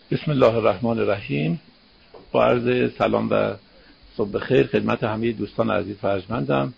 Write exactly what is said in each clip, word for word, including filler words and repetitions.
بسم الله الرحمن الرحیم. با عرض سلام و صبح خیر خدمت همه دوستان عزیز فرجمندم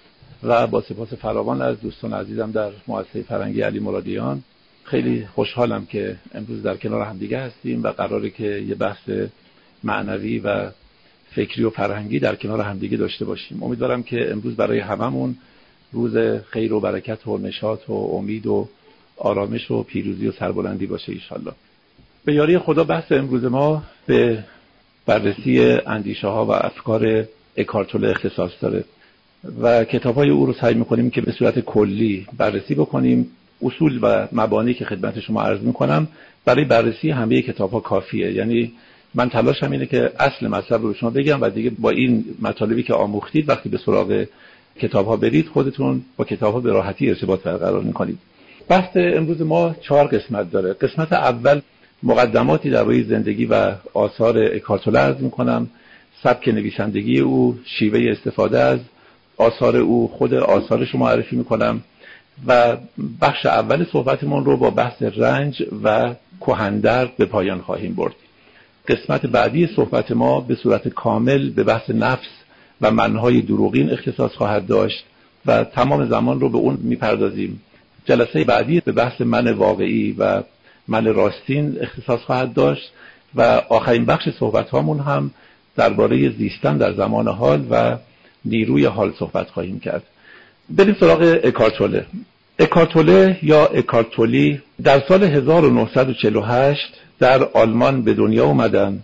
و با سپاس فراوان از دوستان عزیزم در مؤسسه فرهنگی علی مرادیان. خیلی خوشحالم که امروز در کنار همدیگه هستیم و قراره که یه بحث معنوی و فکری و فرهنگی در کنار همدیگه داشته باشیم. امیدوارم که امروز برای هممون روز خیر و برکت و نشاط و امید و آرامش و پیروزی و سربلندی باشه انشالله. به یاری خدا بحث امروز ما به بررسی اندیشه ها و افکار اکارت توله اختصاص داره و کتاب های او رو سعی میکنیم که به صورت کلی بررسی بکنیم. اصول و مبانی که خدمت شما عرض میکنم برای بررسی همه کتاب ها کافیه. یعنی من تلاشم اینه که اصل مطلب رو شما بگم و دیگه با این مطالبی که آموختید وقتی به سراغ کتاب ها برید خودتون با کتاب ها به راحتی ارتباط برقرار میکنید. بحث امروز ما چهار قسمت داره. قسمت اول مقدماتی درباره زندگی و آثار اکارت توله عرض میکنم، سبک نویسندگی او، شیوه استفاده از آثار او، خود آثارش رو معرفی میکنم و بخش اول صحبتمون رو با بحث رنج و کهندرد به پایان خواهیم برد. قسمت بعدی صحبت ما به صورت کامل به بحث نفس و منهای دروغین اختصاص خواهد داشت و تمام زمان رو به اون میپردازیم. جلسه بعدی به بحث من واقعی و من راستین اختصاص خواهد داشت و آخرین بخش صحبت هامون هم درباره زیستن در زمان حال و نیروی حال صحبت خواهیم کرد. بریم سراغ اکارت توله. اکارت توله یا اکارت تولی در سال هزار و نهصد و چهل و هشت در آلمان به دنیا اومدن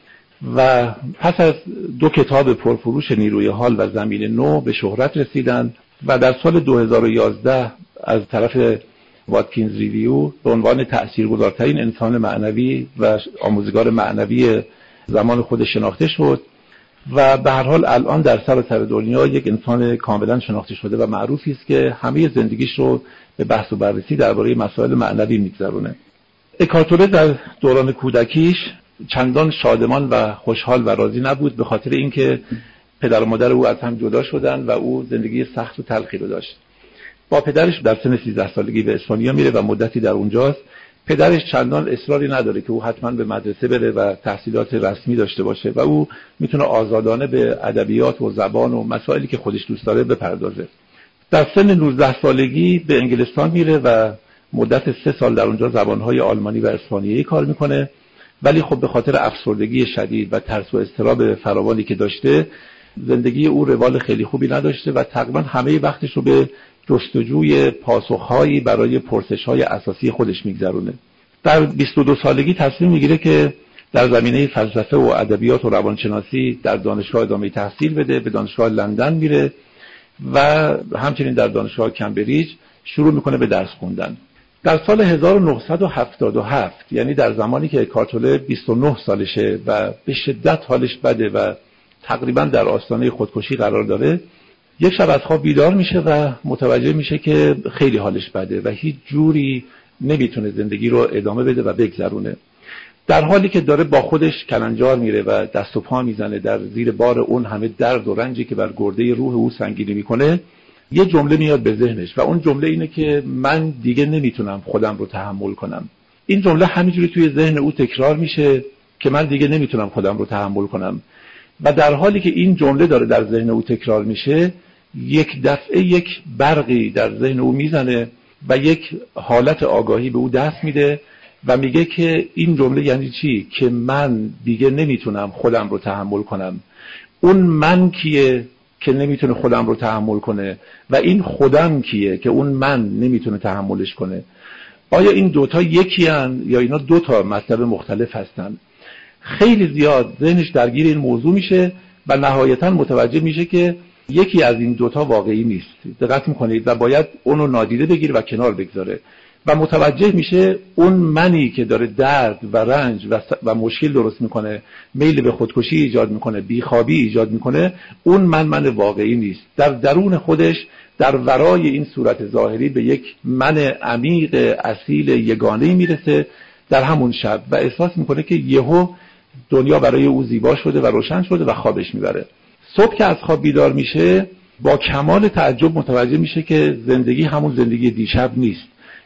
و پس از دو کتاب پرفروش نیروی حال و زمین نو به شهرت رسیدن و در سال دو هزار و یازده از طرف واتکینز ریویو به عنوان تأثیرگذارترین انسان معنوی و آموزگار معنوی زمان خود شناخته شد و به هر حال الان در سراسر دنیا یک انسان کاملا شناخته شده و معروفی است که همه زندگیش رو به بحث و بررسی درباره مسائل معنوی میگذرونه. اکارت توله در دوران کودکیش چندان شادمان و خوشحال و راضی نبود به خاطر اینکه پدر و مادر او از هم جدا شدن و او زندگی سخت و تلخی رو داشت. با پدرش در سن سیزده سالگی به اسپانیا میره و مدتی در اونجاست. پدرش چندان اصراری نداره که او حتما به مدرسه بره و تحصیلات رسمی داشته باشه و او میتونه آزادانه به ادبیات و زبان و مسائلی که خودش دوست داره بپردازه. در سن نوزده سالگی به انگلستان میره و مدت سه سال در اونجا زبانهای آلمانی و اسپانیایی کار میکنه، ولی خب به خاطر افسردگی شدید و ترس و اضطراب فراوانی که داشته زندگی او روال خیلی خوبی نداشته و تقریبا همه وقتش رو به جستجوی پاسخهایی برای پرسش‌های اساسی خودش میگذرونه. در بیست و دو سالگی تصمیم میگیره که در زمینه فلسفه و ادبیات و روانشناسی در دانشگاه ادامه تحصیل بده. به دانشگاه لندن میره و همچنین در دانشگاه کمبریج شروع میکنه به درس خوندن. در سال هزار و نهصد و هفتاد و هفت یعنی در زمانی که اکارت توله بیست و نه سالشه و به شدت حالش بده و تقریبا در آستانه خودکشی قرار داره، یک شب از خواب بیدار میشه و متوجه میشه که خیلی حالش بده و هیچ جوری نمیتونه زندگی رو ادامه بده و بگذرونه. در حالی که داره با خودش کلنجار میره و دست و پا میزنه در زیر بار اون همه درد و رنجی که بر گرده روح او سنگینی میکنه، یه جمله میاد به ذهنش و اون جمله اینه که من دیگه نمیتونم خودم رو تحمل کنم. این جمله همینجوری توی ذهن او تکرار میشه که من دیگه نمیتونم خودم رو تحمل کنم و در حالی که این جمله داره در ذهن او تکرار میشه یک دفعه یک برقی در ذهن او میزنه و یک حالت آگاهی به او دست میده و میگه که این جمله یعنی چی؟ که من دیگه نمیتونم خودم رو تحمل کنم. اون من کیه که نمیتونه خودم رو تحمل کنه و این خودم کیه که اون من نمیتونه تحملش کنه؟ آیا این دوتا یکی هن یا اینا دوتا مطلب مختلف هستن؟ خیلی زیاد ذهنش درگیر این موضوع میشه و نهایتا متوجه میشه که یکی از این دوتا واقعی نیست. دقت میکنید و باید اونو نادیده بگیره و کنار بگذاره و متوجه میشه اون منی که داره درد و رنج و, و مشکل درست میکنه، میل به خودکشی ایجاد میکنه، بیخوابی ایجاد میکنه، اون من من واقعی نیست. در درون خودش در ورای این صورت ظاهری به یک من عمیق اصیل یگانه‌ای میرسه در همون شب و احساس میکنه که یهو دنیا برای او زیبا شده و روشن شده و خوابش میبره. صبح که از خواب بیدار میشه با کمال تعجب متوجه میشه که زندگی همون زندگی دیشب نیست.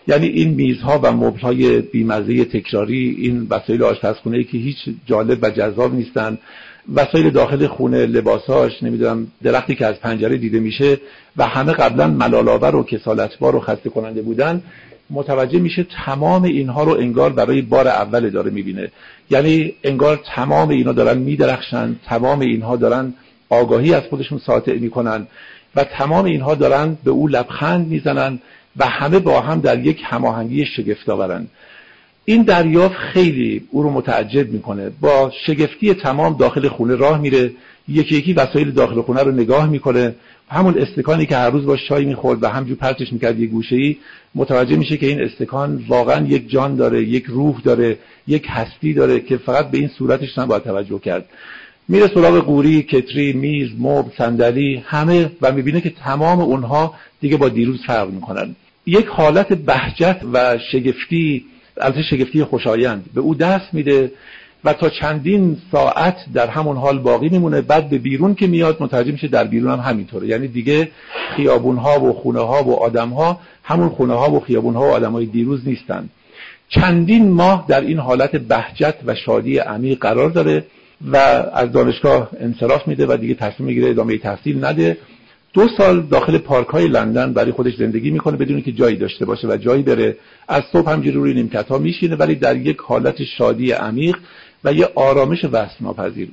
یعنی این میزها و مبل‌های بی‌مزه تکراری، این وسایل آشپزخونه‌ای که هیچ جالب و جذاب نیستن، وسایل داخل خونه، لباساش، نمیدونم درختی که از پنجره دیده میشه و همه قبلا ملال‌آور و کسالت‌بار و خسته کننده بودن، متوجه میشه تمام اینها رو انگار برای بار اول داره میبینه. یعنی انگار تمام اینا دارن میدرخشن، تمام اینها دارن آگاهی از خودشون ساطع میکنن و تمام اینها دارن به او لبخند میزنن و همه با هم در یک هماهنگی شگفت‌آورن. این دریافت خیلی او رو متعجب میکنه. با شگفتی تمام داخل خونه راه میره، یکی یکی وسایل داخل خونه رو نگاه میکنه. همون استکانی که هر روز باش چای میخورد و همجور پرتش میکرد یه گوشه‌ای، متوجه میشه که این استکان واقعا یک جان داره، یک روح داره، یک هستی داره که فقط به این صورتش نباید توجه کرد. میره سراغ قوری، کتری، میز، مبل، صندلی، همه، و میبینه که تمام اونها دیگه با دیروز فرق میکنن. یک حالت بهجت و شگفتی، البته شگفتی خوشایند، به او دست میده و تا چندین ساعت در همون حال باقی میمونه. بعد به بیرون که میاد متوجه میشه در بیرون هم همینطوره. یعنی دیگه خیابونها و خونه ها و آدمها همون خونه ها و خیابونها و آدمای دیروز نیستن. چندین ماه در این حالت بهجت و شادی عمیق قرار داره و از دانشگاه انصراف میده و دیگه تصمیم میگیره ادامه تحصیل نده. دو سال داخل پارک های لندن برای خودش زندگی میکنه بدون که جایی داشته باشه و جایی بره. از صبح همجوری روی نیمکت ها میشینه، ولی در یک حالت شادی عمیق و یه آرامش وصف ناپذیر.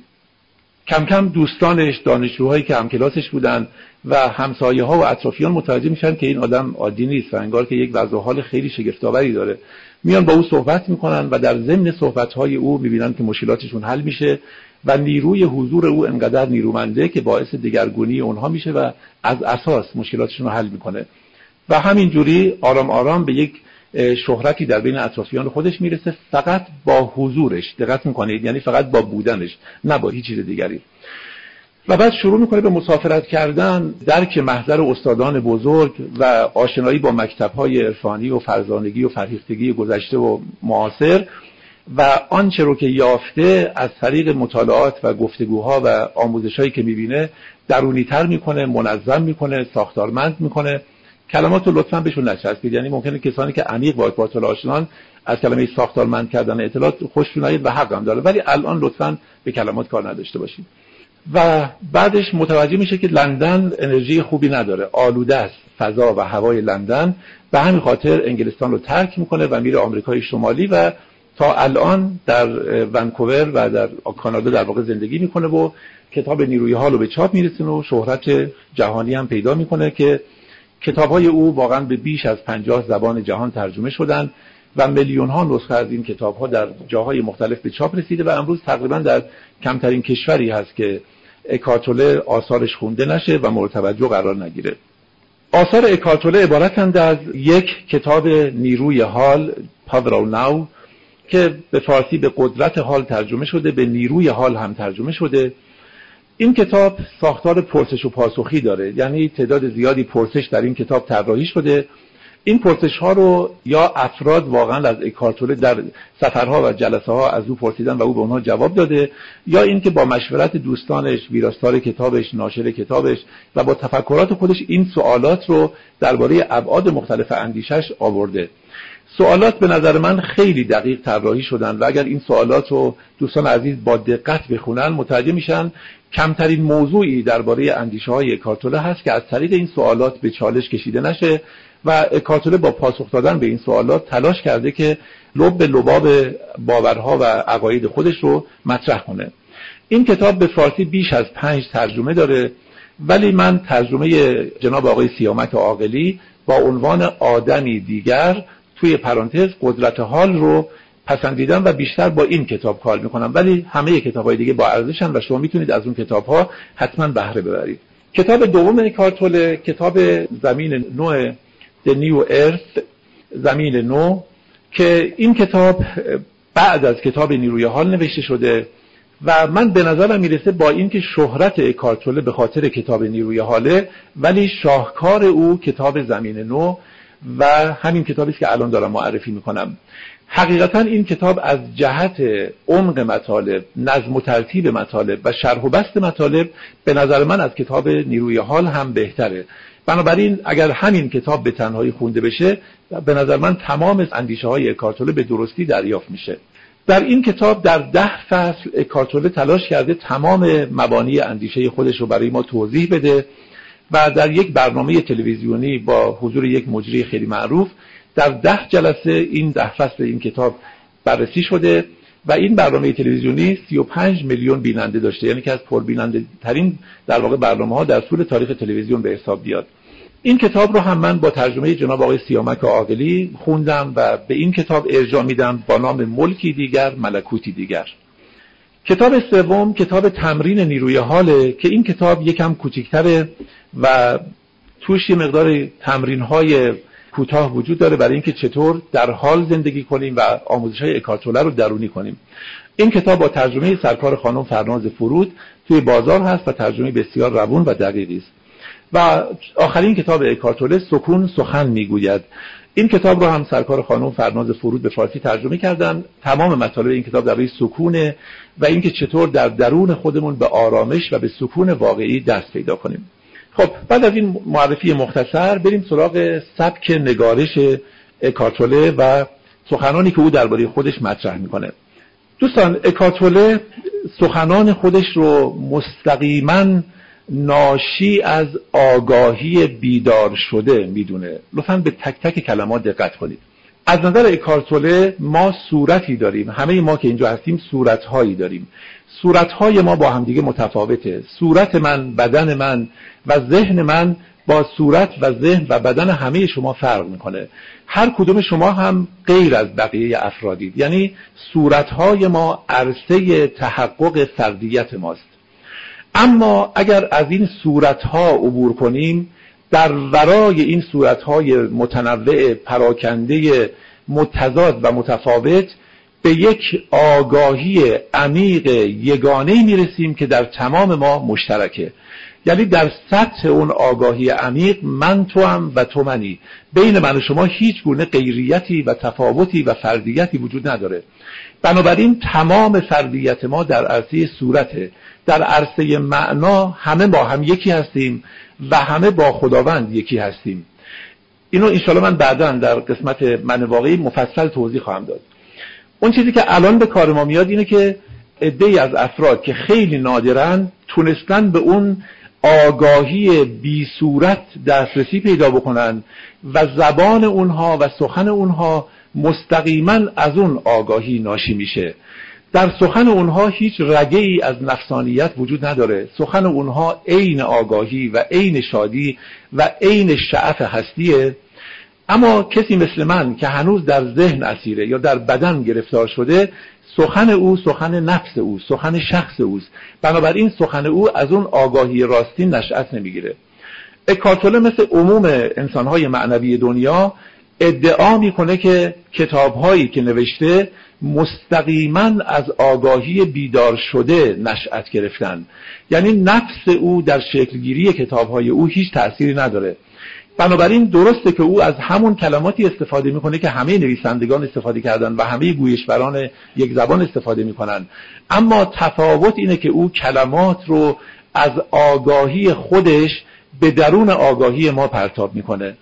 کم کم دوستانش، دانشجوهایی که همکلاسش بودن و همسایه ها و اطرافیان متوجه میشن که این آدم عادی نیست و انگار که یک وضع و حال خیلی شگفت‌آوری داره. میان با او صحبت میکنن و در ضمن صحبت‌های او میبینن که مشکلاتشون حل میشه و نیروی حضور او انقدر نیرومنده که باعث دگرگونی اونها میشه و از اساس مشکلاتشون رو حل میکنه و همینجوری آرام آرام به یک شهرتی در بین اطرافیان خودش میرسه، فقط با حضورش. دقت میکنید، یعنی فقط با بودنش، نه با هیچ چیز دیگری. و بعد شروع میکنه به مسافرت کردن، درک محضر استادان بزرگ و آشنایی با مکتب‌های عرفانی و فرزانگی و فرهیختگی گذشته و معاصر و آنچه رو که یافته از طریق مطالعات و گفتگوها و آموزشایی که میبینه درونی‌تر میکنه، منظم میکنه، ساختارمند میکنه. کلمات رو لطفاً بهشون نچسبید، یعنی ممکنه کسانی که عمیق با اطلاعات آشنان از کلمه ساختارمند کردن اطلاعات خوششون نیاد و حق هم داره، ولی الان لطفاً به کلمات کار نداشته باشید. و بعدش متوجه میشه که لندن انرژی خوبی نداره، آلوده است فضا و هوای لندن. به همین خاطر انگلستان رو ترک میکنه و میره آمریکای شمالی و تا الان در ونکوور و در کانادا در واقع زندگی میکنه و کتاب نیروی حال رو به چاپ میرسونه و شهرت جهانی هم پیدا میکنه که کتاب‌های او واقعا به بیش از پنجاه زبان جهان ترجمه شدن و میلیون ها نسخه از این کتاب‌ها در جاهای مختلف به چاپ رسیده و امروز تقریبا در کمترین کشوری هست که اکارت توله آثارش خونده نشه و مورد توجه قرار نگیره. آثار اکارت توله عبارتند از یک کتاب نیروی حال، Power of Now، که به فارسی به قدرت حال ترجمه شده، به نیروی حال هم ترجمه شده. این کتاب ساختار پرسش و پاسخی داره، یعنی تعداد زیادی پرسش در این کتاب طراحی شده. این پرسش ها رو یا افراد واقعا از اکارت توله در سفرها و جلسه ها از او پرسیدن و او به اونها جواب داده، یا اینکه با مشورت دوستانش، ویراستار کتابش، ناشر کتابش و با تفکرات خودش این سوالات رو درباره ابعاد مختلف اندیشش آورده. سوالات به نظر من خیلی دقیق طراحی شدن و اگر این سوالات رو دوستان عزیز با دقت بخونن متوجه میشن کمترین موضوعی درباره اندیشه‌های اکارت توله هست که از طریق این سوالات به چالش کشیده نشه و اکارت توله با پاسخ دادن به این سوالات تلاش کرده که لب به لباب باورها و عقاید خودش رو مطرح کنه. این کتاب به فارسی بیش از پنج ترجمه داره، ولی من ترجمه جناب آقای سیامک عاقلی با عنوان آدمی دیگر توی پرانتز قدرت حال رو پسندیدم و بیشتر با این کتاب کار میکنم، ولی همه کتاب‌های دیگه با ارزشن و شما میتونید از اون کتاب‌ها حتما بهره ببرید. کتاب دوم اکارت توله کتاب زمین نو، The New Earth، زمین نو، که این کتاب بعد از کتاب نیروی حال نوشته شده و من به نظرم میرسه با اینکه شهرت اکارت توله به خاطر کتاب نیروی حاله، ولی شاهکار او کتاب زمین نو و همین کتابی است که الان دارم معرفی میکنم. حقیقتا این کتاب از جهت عمق مطالب، نظم و ترتیب مطالب و شرح و بسط مطالب به نظر من از کتاب نیروی حال هم بهتره. بنابراین اگر همین کتاب به تنهایی خونده بشه، به نظر من تمام اندیشه های اکارت توله به درستی دریافت میشه. در این کتاب در ده فصل اکارت توله تلاش کرده تمام مبانی اندیشه خودش رو برای ما توضیح بده و در یک برنامه تلویزیونی با حضور یک مجری خیلی معروف در ده جلسه این ده فصل این کتاب بررسی شده و این برنامه تلویزیونی سی و پنج میلیون بیننده داشته، یعنی که از پربیننده ترین در واقع برنامه ها در طول تاریخ تلویزیون به حساب بیاد. این کتاب رو هم من با ترجمه جناب آقای سیامک عاقلی خوندم و به این کتاب ارجاع میدم با نام ملکی دیگر ملکوتی دیگر. کتاب سوم کتاب تمرین نیروی حاله که این کتاب یکم کوچیک‌تره و توش یه مقدار تمرین‌های کوتاه وجود داره برای اینکه چطور در حال زندگی کنیم و آموزش‌های اکارت توله رو درونی کنیم. این کتاب با ترجمه سرکار خانم فرناز فرود توی بازار هست و ترجمه بسیار روون و دقیقی است. و آخرین کتاب اکارت توله سکون سخن میگوید. این کتاب رو هم سرکار خانم فرناز فرود به فارسی ترجمه کردن. تمام مطالب این کتاب درباره سکونه و اینکه چطور در درون خودمون به آرامش و به سکون واقعی دست پیدا کنیم. خب بعد از این معرفی مختصر بریم سراغ سبک نگارش اکارت توله و سخنانی که او درباره خودش مطرح میکنه. دوستان، اکارت توله سخنان خودش رو مستقیما ناشی از آگاهی بیدار شده میدونه. لطفاً به تک تک کلمات دقت کنید. از نظر اکارت توله ما صورتی داریم، همه ما که اینجا هستیم صورتهایی داریم. صورتهای ما با همدیگه متفاوته. صورت من، بدن من و ذهن من با صورت و ذهن و بدن همه شما فرق میکنه. هر کدوم شما هم غیر از بقیه افرادید، یعنی صورتهای ما عرصه تحقق فردیت ماست. اما اگر از این صورتها عبور کنیم، در ورای این صورتهای متنوع پراکنده متضاد و متفاوت به یک آگاهی عمیق یگانه‌ای میرسیم که در تمام ما مشترکه. یعنی در سطح اون آگاهی عمیق من تو هم و تو منی. بین من و شما هیچ گونه غیریتی و تفاوتی و فردیتی وجود نداره. بنابراین تمام فردیت ما در عرصه صورته. در عرصه معنا همه با هم یکی هستیم و همه با خداوند یکی هستیم. اینو انشاءالله من بعداً در قسمت من واقعی مفصل توضیح خواهم داد. اون چیزی که الان به کار ما میاد اینه که عده‌ای از افراد که خیلی نادرن تونستن به اون آگاهی بی صورت دسترسی پیدا بکنن و زبان اونها و سخن اونها مستقیما از اون آگاهی ناشی میشه. در سخن اونها هیچ رگه‌ای از نفسانیت وجود نداره. سخن اونها عین آگاهی و عین شادی و عین شعف هستیه. اما کسی مثل من که هنوز در ذهن اسیره یا در بدن گرفتار شده، سخن او سخن نفس او، سخن شخص اوست. بنابراین سخن او از اون آگاهی راستی نشأت نمیگیره. اکارت توله مثل عموم انسانهای معنوی دنیا ادعا میکنه که کتابهایی که نوشته مستقیما از آگاهی بیدار شده نشأت گرفتن. یعنی نفس او در شکلگیری کتابهای او هیچ تأثیری نداره. بنابراین درسته که او از همون کلماتی استفاده میکنه که همه نویسندگان استفاده کردن و همه گویشوران یک زبان استفاده میکنن، اما تفاوت اینه که او کلمات رو از آگاهی خودش به درون آگاهی ما پرتاب میکنه.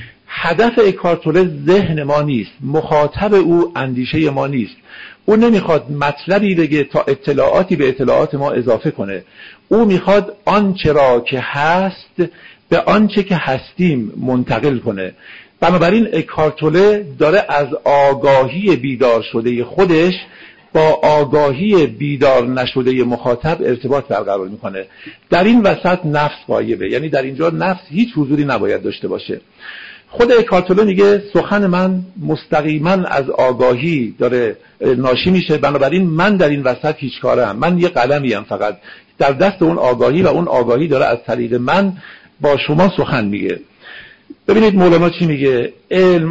هدف اکارت توله ذهن ما نیست، مخاطب او اندیشه ما نیست. او نمیخواد مطلبی بگه تا اطلاعاتی به اطلاعات ما اضافه کنه. او میخواد آنچه را که هست به آنچه که هستیم منتقل کنه. بنابراین اکارت توله داره از آگاهی بیدار شده خودش با آگاهی بیدار نشده مخاطب ارتباط برقرار میکنه. در این وسط نفس غایبه، یعنی در اینجا نفس هیچ حضوری نباید داشته باشه. خود اکارت توله میگه سخن من مستقیما از آگاهی داره ناشی میشه، بنابراین من در این وسط هیچ کارم، من یه قلمیم فقط در دست اون آگاهی و اون آگاهی داره از طریق من با شما سخن میگه. ببینید مولانا چی میگه؟ علم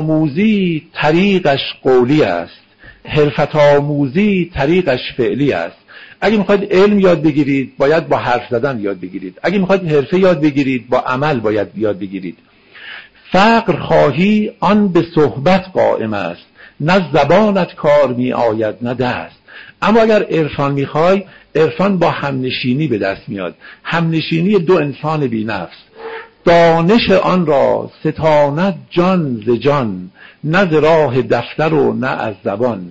آموزی طریقش قولی است، حرفت آموزی طریقش فعلی است. اگه میخواید علم یاد بگیرید باید با حرف زدن یاد بگیرید، اگه میخواید حرفه یاد بگیرید با عمل باید یاد بگیرید. فقر خواهی آن به صحبت قائم است، نه زبانت کار می آید نه دست. اما اگر عرفان میخوای، عرفان با همنشینی به دست میاد، همنشینی دو انسان بی نفس. دانش آن را ستاند جان ز جان، نه ز راه دفتر و نه از زبان.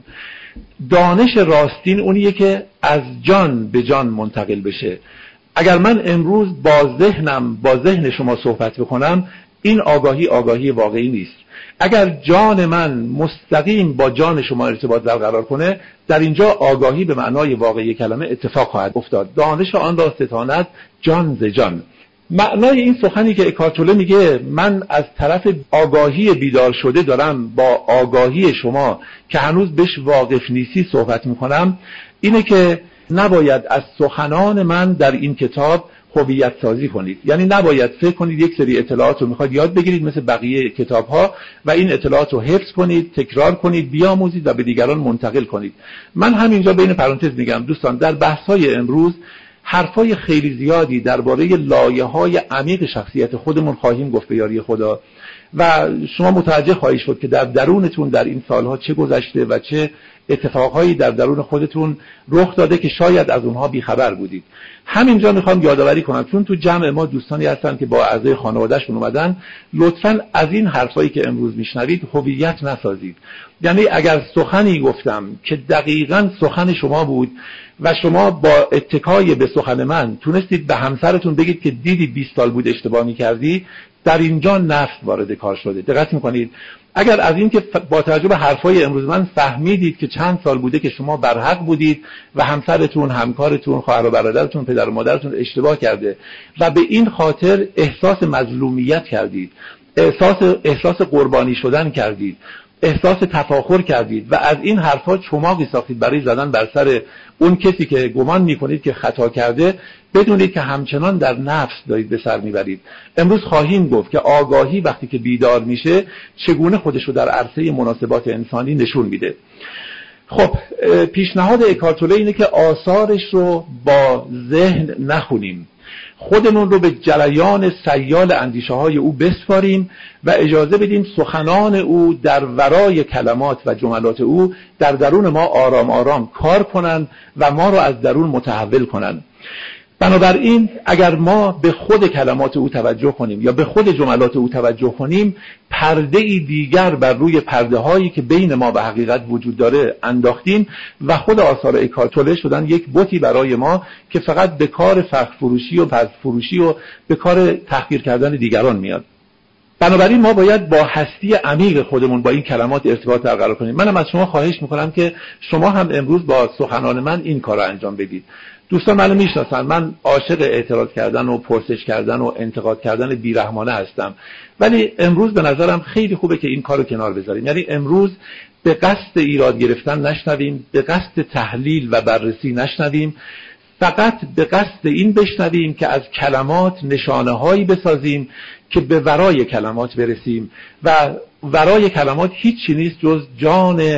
دانش راستین اونیه که از جان به جان منتقل بشه. اگر من امروز با ذهنم با ذهن شما صحبت بکنم، این آگاهی آگاهی واقعی نیست. اگر جان من مستقیم با جان شما ارتباط برقرار کنه، در اینجا آگاهی به معنای واقعی کلمه اتفاق خواهد افتاد. دانش آن را ستاند جان ز جان. معنای این سخنی که اکارت توله میگه من از طرف آگاهی بیدار شده دارم با آگاهی شما که هنوز بهش واقف نیستی صحبت میکنم، اینه که نباید از سخنان من در این کتاب هویت سازی کنید. یعنی نباید فکر کنید یک سری اطلاعات رو میخواید یاد بگیرید مثل بقیه کتاب ها و این اطلاعات رو حفظ کنید، تکرار کنید، بیاموزید و به دیگران منتقل کنید. من همینجا بین پرانتز میگم دوستان، در بحث های امروز حرفای خیلی زیادی درباره لایه‌های عمیق شخصیت خودمون خواهیم گفت به یاری خدا و شما متوجه خواهید شد که در درونتون در این سالها چه گذشته و چه اتفاقهایی در درون خودتون رخ داده که شاید از اونها بیخبر بودید. همینجا میخوام یادآوری کنم، چون تو جمع ما دوستانی هستن که با اعضای خانواده‌شون اومدن، لطفاً از این حرفایی که امروز میشنوید هویت نسازید. یعنی اگر سخنی گفتم که دقیقاً سخن شما بود و شما با اتکای به سخن من تونستید به همسرتون بگید که دیدی بیست سال بود اشتباه می‌کردی، در اینجا نفس وارد کار شده. دقت می‌کنید؟ اگر از این که با توجه به حرفای امروز من فهمیدید که چند سال بوده که شما برحق بودید و همسرتون، همکارتون، خواهر و برادرتون، پدر و مادرتون اشتباه کرده و به این خاطر احساس مظلومیت کردید، احساس احساس قربانی شدن کردید، احساس تفاخر کردید و از این حرفا چماقی ساختید برای زدن بر سر اون کسی که گمان میکنید که خطا کرده، بدونید که همچنان در نفس دارید به سر میبرید. امروز خواهیم گفت که آگاهی وقتی که بیدار میشه چگونه خودش رو در عرصه مناسبات انسانی نشون میده. خب پیشنهاد اکارت توله اینه که آثارش رو با ذهن نخونیم، خودمون رو به جریان سیال اندیشه های او بسپاریم و اجازه بدیم سخنان او در ورای کلمات و جملات او در درون ما آرام آرام کار کنن و ما رو از درون متحول کنن. بنابراین اگر ما به خود کلمات او توجه کنیم یا به خود جملات او توجه کنیم، پرده ای دیگر بر روی پرده هایی که بین ما و حقیقت وجود داره انداختیم و خود آثار اکارت توله شدن یک بتی برای ما که فقط به کار فخر فروشی و پس فروشی و به کار تحقیر کردن دیگران میاد. بنابراین ما باید با هستی عمیق خودمون با این کلمات ارتباط برقرار کنیم. منم از شما خواهش میکنم که شما هم امروز با سخنان من این کار رو انجام بدید. دوستان منو میشناسن، من عاشق اعتراض کردن و پرسش کردن و انتقاد کردن بیرحمانه هستم، ولی امروز به نظرم خیلی خوبه که این کارو کنار بذاریم. یعنی امروز به قصد ایراد گرفتن نشنویم، به قصد تحلیل و بررسی نشنویم، فقط به قصد این بشنویم که از کلمات نشانه هایی بسازیم که به ورای کلمات برسیم و ورای کلمات هیچی نیست جز جان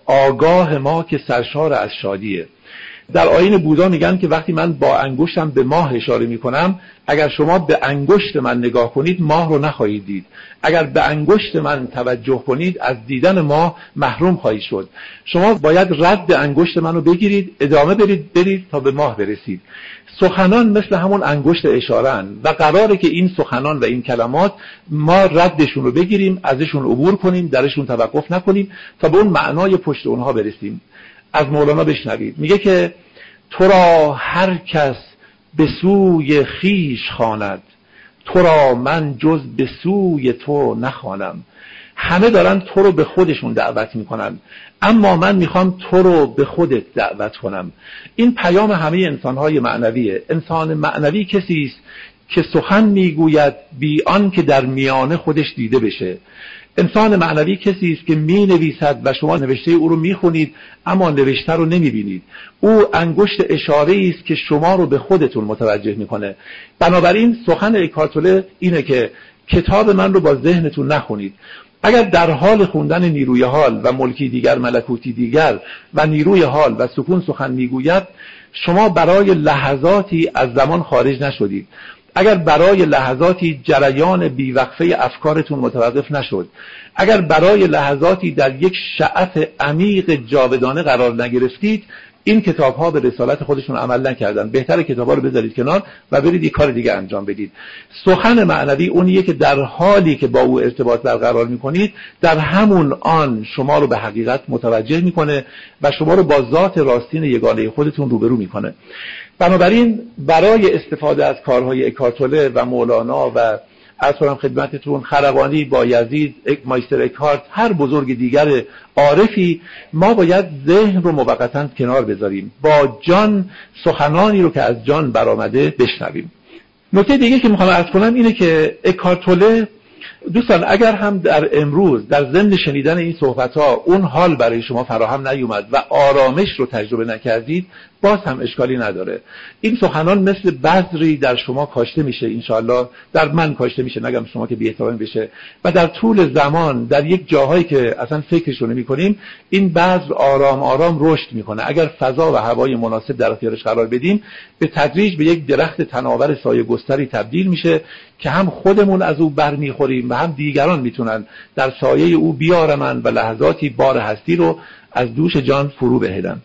آگاه ما که سرشار از شادیه. در آیین بودا میگن که وقتی من با انگشتم به ماه اشاره میکنم، اگر شما به انگشت من نگاه کنید ماه رو نخواهید دید، اگر به انگشت من توجه کنید از دیدن ماه محروم خواهید شد. شما باید رد انگشت منو بگیرید، ادامه برید برید تا به ماه برسید. سخنان مثل همون انگشت اشاره‌اند و قراره که این سخنان و این کلمات ما ردشون رو بگیریم، ازشون عبور کنیم، درشون توقف نکنیم تا به اون معنای پشت اونها برسیم. از مولانا بشنوید، میگه که تو را هر کس به سوی خیش خواند، تو را من جز به سوی تو نخوانم. همه دارن تو رو به خودشون دعوت میکنن، اما من میخوام تو رو به خودت دعوت کنم. این پیام همه انسانهای معنویه. انسان معنوی کسی است که سخن میگوید بی آن که در میانه خودش دیده بشه. انسان معنوی کسی است که می نویسد و شما نوشته او رو می خونید اما نوشته رو نمی بینید. او انگشت اشاره است که شما رو به خودتون متوجه میکنه. بنابراین سخن اکارت توله اینه که کتاب من رو با ذهنتون نخونید. اگر در حال خوندن نیروی حال و ملکی دیگر ملکوتی دیگر و نیروی حال و سکون سخن میگوید، شما برای لحظاتی از زمان خارج نشدید. اگر برای لحظاتی جریان بیوقفه افکارتون متوقف نشد، اگر برای لحظاتی در یک شعف عمیق جاودانه قرار نگرفتید، این کتاب ها به رسالت خودشون عمل نکردن. بهتره کتاب ها رو بذارید کنار و برید یک کار دیگه انجام بدید. سخن معنوی اونیه که در حالی که با او ارتباط برقرار میکنید، در همون آن شما رو به حقیقت متوجه میکنه و شما رو با ذات راستین یگانه خودتون روبرو میکنه. بنابراین برای استفاده از کارهای اکارت توله و مولانا و از کنم خدمتتون خرقانی، بایزید، مایستر اکارت، هر بزرگ دیگر عارفی، ما باید ذهن رو موقتاً کنار بذاریم، با جان سخنانی رو که از جان برآمده بشنویم. نکته دیگه که میخوام عرض کنم اینه که اکارت توله دوستان اگر هم در امروز در ضمن شنیدن این صحبت‌ها اون حال برای شما فراهم نیومد و آرامش رو تجربه نکردید، باز هم اشکالی نداره. این سخنان مثل بذری در شما کاشته میشه، انشاءالله در من کاشته میشه، نگم شما که بی‌احترامی بشه، و در طول زمان در یک جاهایی که اصلا فکرش رو نمی‌کنیم این بذر آرام آرام رشد میکنه. اگر فضا و هوای مناسب در اختیارش قرار بدیم، به تدریج به یک درخت تناور سایه گستری تبدیل میشه که هم خودمون از او برمیخوریم و هم دیگران میتونن در سایه او بیارمن و لحظاتی بار هستی رو از دوش جان فرو بهدن.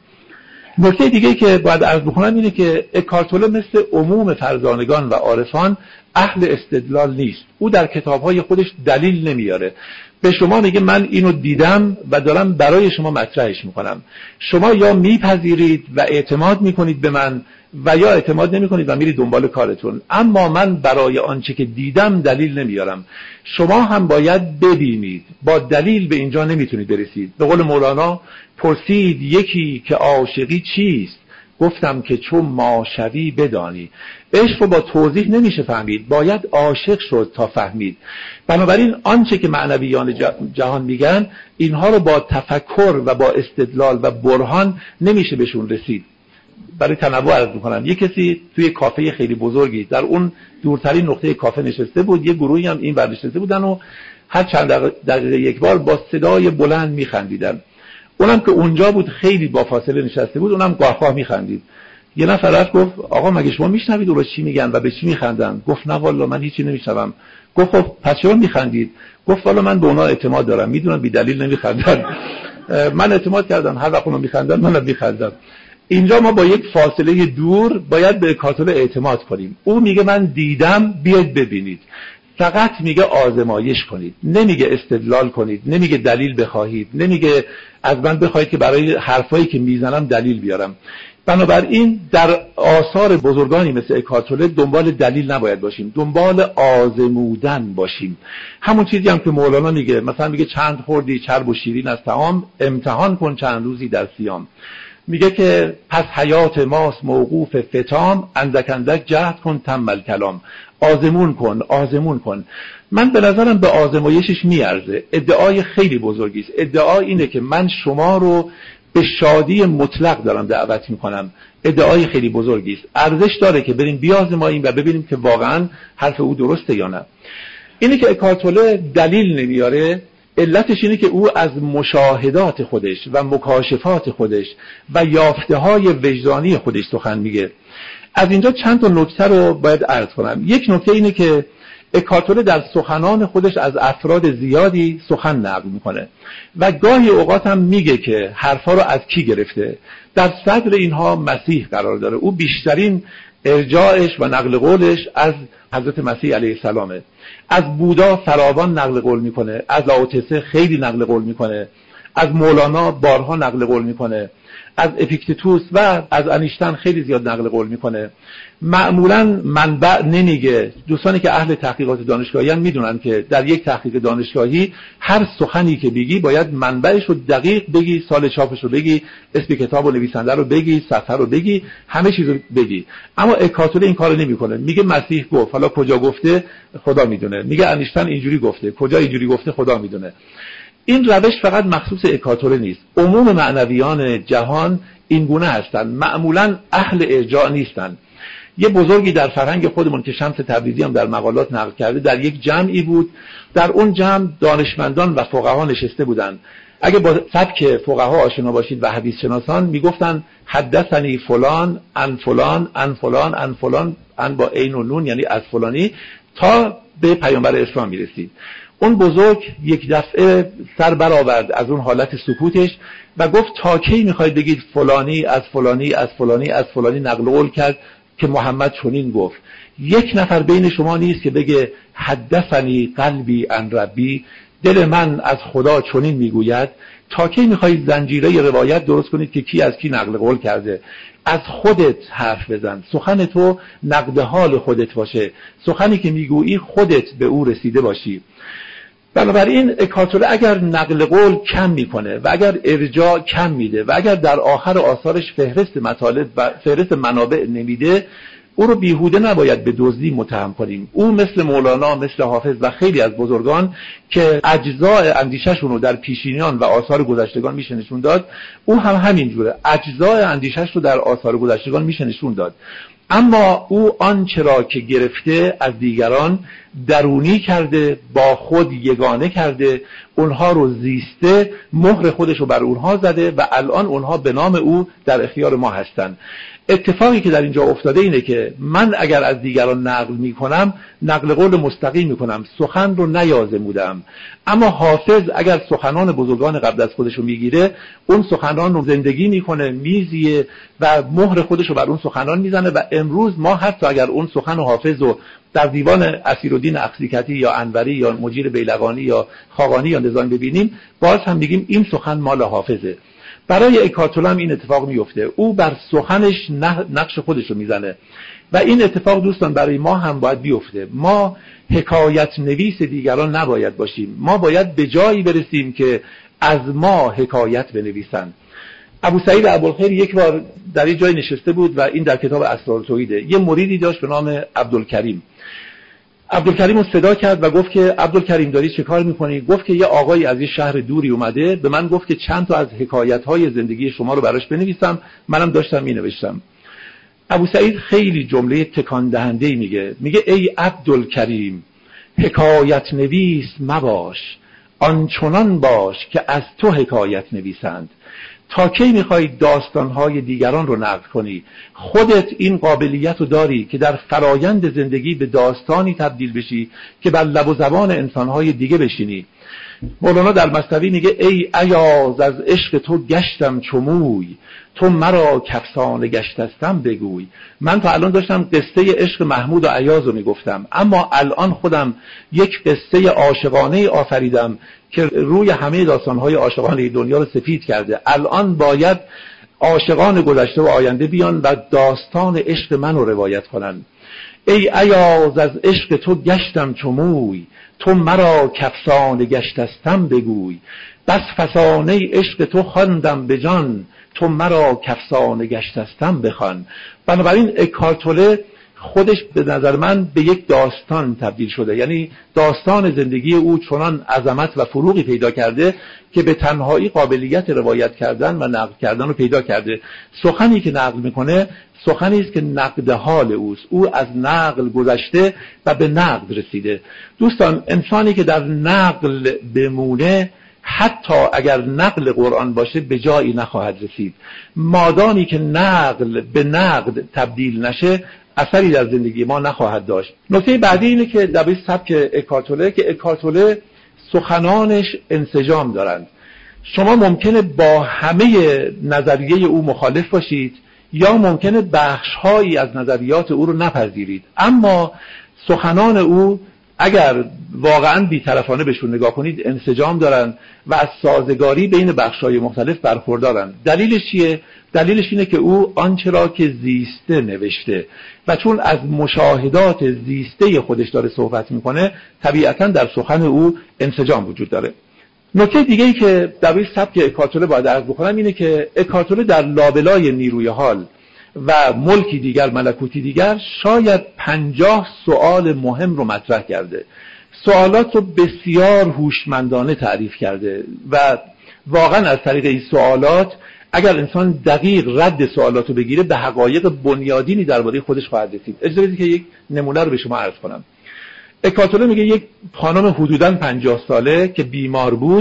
نکته دیگه که باید عرض بکنم اینه که اکارت توله مثل عموم فرزانگان و عارفان اهل استدلال نیست. او در کتاب‌های خودش دلیل نمیاره. به شما میگه من اینو دیدم و دارم برای شما مطرحش میکنم. شما یا میپذیرید و اعتماد میکنید به من و یا اعتماد نمیکنید و میرید دنبال کارتون. اما من برای آنچه که دیدم دلیل نمیارم. شما هم باید ببینید. با دلیل به اینجا نمیتونید برسید. به قول مولانا پرسید یکی که عاشقی چیست، گفتم که چون ما شوی بدانی. عشق رو با توضیح نمیشه فهمید، باید عاشق شد تا فهمید. بنابراین آنچه که معنویان جهان میگن، اینها رو با تفکر و با استدلال و برهان نمیشه بهشون رسید. برای تنوع عرض میکنم، یک کسی توی کافه خیلی بزرگی در اون دورترین نقطه کافه نشسته بود، یه گروهی هم این ور نشسته بودن و هر چند دقیقه یک بار با صدای بلند میخندیدن. اونم که اونجا بود خیلی با فاصله نشسته بود، اونم گاهگاه میخندید. یه نفر رفت گفت آقا مگه شما میشنوید اونا چی میگن و به چی میخندن؟ گفت نه والا من هیچی نمیشنوم. گفت خب پس چرا میخندید؟ گفت والا من به اونا اعتماد دارم، میدونم بی دلیل نمیخندن. من اعتماد کردم، هر وقت اونا میخندن منم میخندم. اینجا ما با یک فاصله دور باید به اکارت توله اعتماد کنیم. او میگه من دیدم، بیاید ببینید. فقط میگه آزمایش کنید، نمیگه استدلال کنید، نمیگه دلیل بخواهید، نمیگه از من بخواهید که برای حرفایی که میزنم دلیل بیارم. بنابراین در آثار بزرگانی مثل اکارت توله دنبال دلیل نباید باشیم، دنبال آزمودن باشیم. همون چیزی هم که مولانا میگه، مثلا میگه چند خوردی چرب و شیرین از طعام، امتحان کن چند روزی در صیام. میگه که پس حیات ماست موقوف فتام، اندک اندک جهد کن تمل کلام. آزمون کن، آزمون کن. من به نظرم به آزمایشش میارزه. ادعای خیلی بزرگی است. ادعای اینه که من شما رو به شادی مطلق دارم دعوت میکنم. ادعای خیلی بزرگی است. ارزش داره که بریم بیازماییم و ببینیم که واقعا حرف او درسته یا نه. اینه که اکارت توله دلیل نمیاره. علتش اینه که او از مشاهدات خودش و مکاشفات خودش و یافته‌های وجدانی خودش سخن میگه. از اینجا چند تا نکته رو باید عرض کنم. یک نکته اینه که اکارت توله در سخنان خودش از افراد زیادی سخن نقل میکنه و گاهی اوقات هم میگه که حرفا رو از کی گرفته. در صدر اینها مسیح قرار داره. او بیشترین ارجاعش و نقل قولش از حضرت مسیح علیه السلامه. از بودا فراوان نقل قول میکنه، از لاوتسه خیلی نقل قول میکنه، از مولانا بارها نقل قول میکنه، از اپیکتتوس و از انیشتن خیلی زیاد نقل قول میکنه. معمولا منبع نمیگه. دوستانی که اهل تحقیقات دانشگاهی هستند میدونن که در یک تحقیق دانشگاهی هر سخنی که بگی باید منبعش رو دقیق بگی، سال چاپش رو بگی، اسم کتاب و نویسنده رو بگی، صفحه رو بگی، همه چیز رو بگی. اما اکارت توله این کارو نمیکنه. میگه مسیح گفت، حالا کجا گفته خدا میدونه. میگه انیشتن اینجوری گفته، کجا اینجوری گفته خدا میدونه. این روش فقط مخصوص اکارت توله نیست. عموم معنویان جهان این گونه هستند. معمولا اهل ارجاع نیستند. یه بزرگی در فرهنگ خودمون که شمس تبریزی هم در مقالات نقل کرده، در یک جمعی بود. در اون جمع دانشمندان و فقها نشسته بودند. اگه با سبک فقها آشنا باشید و حدیث شناسان میگفتن حدثنی فلان ان فلان ان فلان ان فلان ان با عین و نون، یعنی از فلانی تا به پیامبر اسلام میرسید. اون بزرگ یک دفعه سر برآورد از اون حالت سکوتش و گفت تا کی میخواید بگید فلانی از فلانی از فلانی از فلانی نقل قول کرد که محمد چنین گفت؟ یک نفر بین شما نیست که بگه حدثنی قلبی عن ربی، دل من از خدا چنین میگوید؟ تا کی میخواید زنجیره روایت درست کنید که کی از کی نقل قول کرده؟ از خودت حرف بزن، سخن تو نقد حال خودت باشه، سخنی که میگویی خودت به او رسیده باشی. بنابراین اکارتوله اگر نقل قول کم میکنه و اگر ارجاع کم میده و اگر در آخر آثارش فهرست مطالب و فهرست منابع نمیده، او رو بیهوده نباید به دزدی متهم کنیم. او مثل مولانا، مثل حافظ و خیلی از بزرگان که اجزاء اندیشه‌شون رو در پیشینیان و آثار گذشتگان میشه نشون داد، او هم همینجوره، اجزاء اندیشه‌ش رو در آثار گذشتگان میشه نشون داد. اما او آنچه را که گرفته از دیگران درونی کرده، با خود یگانه کرده، اونها رو زیسته، مهر خودش رو بر اونها زده و الان اونها به نام او در اختیار ما هستند. اتفاقی که در اینجا افتاده اینه که من اگر از دیگران نقل میکنم، نقل قول مستقیم میکنم، سخن رو نیازمودم. اما حافظ اگر سخنان بزرگان قبل از خودش رو میگیره، اون سخنان رو زندگی میکنه، میزیه و مهر خودش رو بر اون سخنان میزنه و امروز ما حتی اگر اون سخن حافظ رو در دیوان اسیرالدین اقصیکتی یا انوری یا مجیر بیلقانی یا خاقانی یا نظامی ببینیم، باز هم میگیم این سخن مال حافظه. برای اکارتوله هم این اتفاق میفته، او بر سخنش نقش خودش رو میزنه و این اتفاق دوستان برای ما هم باید بیفته. ما حکایت نویس دیگران نباید باشیم، ما باید به جایی برسیم که از ما حکایت بنویسن. ابو سعید ابوالخیر یک بار در یک جای نشسته بود و این در کتاب اسرار توحیده، یه مریدی داشت به نام عبدالکریم. عبدالکریم رو صدا کرد و گفت که عبدالکریم داری چه کار میکنی؟ گفت که یه آقایی از یه شهر دوری اومده به من گفت که چند تا از حکایت‌های زندگی شما رو براش بنویسم، منم داشتم مینوشتم. ابو سعید خیلی جمله تکان دهنده‌ای میگه، میگه ای عبدالکریم، حکایت نویس مباش، آنچنان باش که از تو حکایت نویسند. تا کی میخوای داستانهای دیگران رو نقل کنی؟ خودت این قابلیت رو داری که در فرایند زندگی به داستانی تبدیل بشی که بر لب و زبان انسانهای دیگه بشینی. مولانا در مثنوی میگه ای ایاز از عشق تو گشتم چموی، تو مرا کفسانه گشتستم بگوی. من تا الان داشتم قصه عشق محمود و ایاز رو میگفتم، اما الان خودم یک قصه عاشقانه آفریدم که روی همه داستانهای عاشقانه دنیا رو سفید کرده. الان باید عاشقان گذشته و آینده بیان و داستان عشق من رو روایت کنن. ای ایاز از عشق تو گشتم چموی، تو مرا کفسانه گشتستم بگوی. بس فسانه عشق تو خواندم به جان، تو مرا کفسانه گشتستم بخوان. بنابراین اکارتوله خودش به نظر من به یک داستان تبدیل شده، یعنی داستان زندگی او چنان عظمت و فروغی پیدا کرده که به تنهایی قابلیت روایت کردن و نقل کردن رو پیدا کرده. سخنی که نقل میکنه سخنی است که نقد حال اوست، او از نقل گذشته و به نقد رسیده. دوستان، انسانی که در نقل بمونه حتی اگر نقل قرآن باشه به جایی نخواهد رسید. مادامی که نقل به نقد تبدیل نشه اثری در زندگی ما نخواهد داشت. نکته بعدی اینه که در سبک اکارتوله که اکارتوله سخنانش انسجام دارند. شما ممکنه با همه نظریه او مخالف باشید یا ممکنه بخش‌هایی از نظریات او رو نپذیرید، اما سخنان او اگر واقعا بی‌طرفانه بهشون نگاه کنید انسجام دارن و از سازگاری بین بخش‌های مختلف برخوردارن. دلیلش چیه؟ دلیلش اینه که او آنچه را که زیسته نوشته و چون از مشاهدات زیسته خودش داره صحبت میکنه، طبیعتاً در سخن او انسجام وجود داره. نکته دیگه ای که در سبک اکارتوله باید عرض بکنم اینه که اکارتوله در لابلای نیروی حال و ملکی دیگر، ملکوتی دیگر، شاید پنجاه سوال مهم رو مطرح کرده. سوالات رو بسیار هوشمندانه تعریف کرده و واقعا از طریق این سوالات اگر انسان دقیق رد سوالات رو بگیره به حقایق بنیادینی درباره خودش خواهد رسید. اجازه بدید که یک نمونه رو به شما عرض کنم. اکارتوله میگه یک خانم حدوداً پنجاه ساله که بیمار بود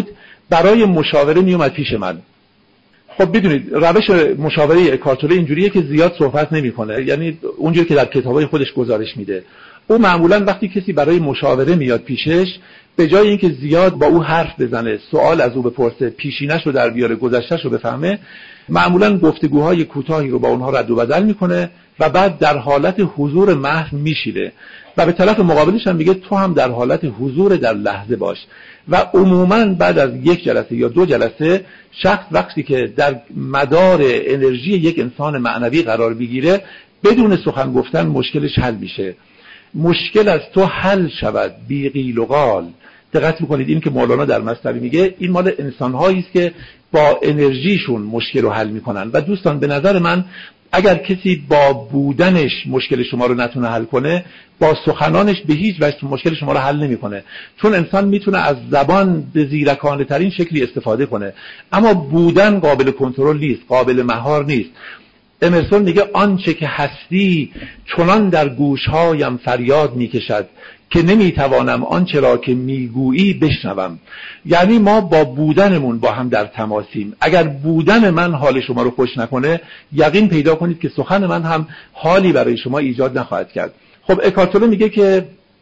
برای مشاوره میومد پیش من. خب بدونید روش مشاوره اکارت توله اینجوریه که زیاد صحبت نمیکنه، یعنی اونجوری که در کتابای خودش گزارش میده. او معمولا وقتی کسی برای مشاوره میاد پیشش، به جای اینکه زیاد با او حرف بزنه، سوال از او بپرسه، پیشینش رو در بیاره، گذشته‌ش رو بفهمه، معمولا گفتگوهای کوتاهی رو با اونها رد و بدل میکنه و بعد در حالت حضور محض میشیله و به طرف مقابلش هم میگه تو هم در حالت حضور در لحظه باش. و عموما بعد از یک جلسه یا دو جلسه شخص وقتی که در مدار انرژی یک انسان معنوی قرار بگیره، بدون سخن گفتن مشکلش حل میشه. مشکل از تو حل شود بی قیل و قال. دقت میکنید این که مولانا در مثنوی میگه این مال انسان‌هایی است که با انرژیشون مشکل رو حل میکنن. و دوستان به نظر من اگر کسی با بودنش مشکل شما رو نتونه حل کنه، با سخنانش به هیچ وجه مشکل شما رو حل نمیکنه. چون انسان میتونه از زبان به زیرکانه ترین شکلی استفاده کنه، اما بودن قابل کنترل نیست، قابل مهار نیست. امرسون میگه آنچه که هستی چنان در گوشهایم فریاد میکشد که نمیتوانم آنچه را که میگویی بشنوم. یعنی ما با بودنمون با هم در تماسیم. اگر بودن من حال شما رو خوش نکنه، یقین پیدا کنید که سخن من هم حالی برای شما ایجاد نخواهد کرد. خب اکارت توله میگه که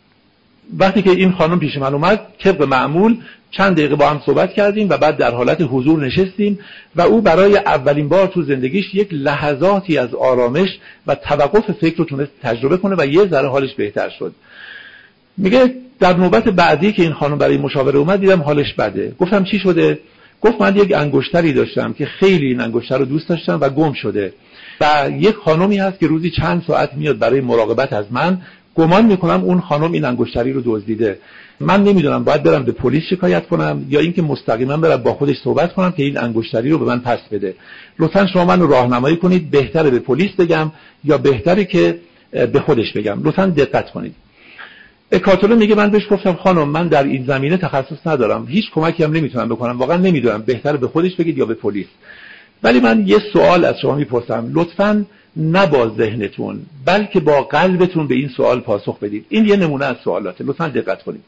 وقتی که این خانم پیش من اومد، طبق معمول چند دقیقه با هم صحبت کردیم و بعد در حالت حضور نشستیم و او برای اولین بار تو زندگیش یک لحظاتی از آرامش و توقف فکر رو تونست تجربه کنه و یه ذره حالش بهتر شد. میگه در نوبت بعدی که این خانم برای مشاوره اومد، دیدم حالش بده. گفتم چی شده؟ گفت من یک انگشتری داشتم که خیلی این انگشتر رو دوست داشتم و گم شده و یک خانمی هست که روزی چند ساعت میاد برای مراقبت از من. گمان میکنم اون خانم این انگشتری رو دزدیده. من نمیدونم باید برم به پلیس شکایت کنم یا اینکه مستقیما برم با خودش صحبت کنم که این انگشتری رو به من پس بده. لطفاً شما منو راهنمایی کنید، بهتره به پلیس بگم یا بهتره که به خودش بگم؟ لطفاً دقت کنید. اکارت توله میگه من بهش گفتم خانم من در این زمینه تخصص ندارم، هیچ کمکی هم نمیتونم بکنم، واقعا نمیدونم بهتره به خودش بگید یا به پلیس. ولی من یه سوال از شما میپرسم، لطفاً نه با ذهنتون بلکه با قلبتون به این سوال پاسخ بدید. این یه نمونه از سوالاته، لطفاً دقت کنید.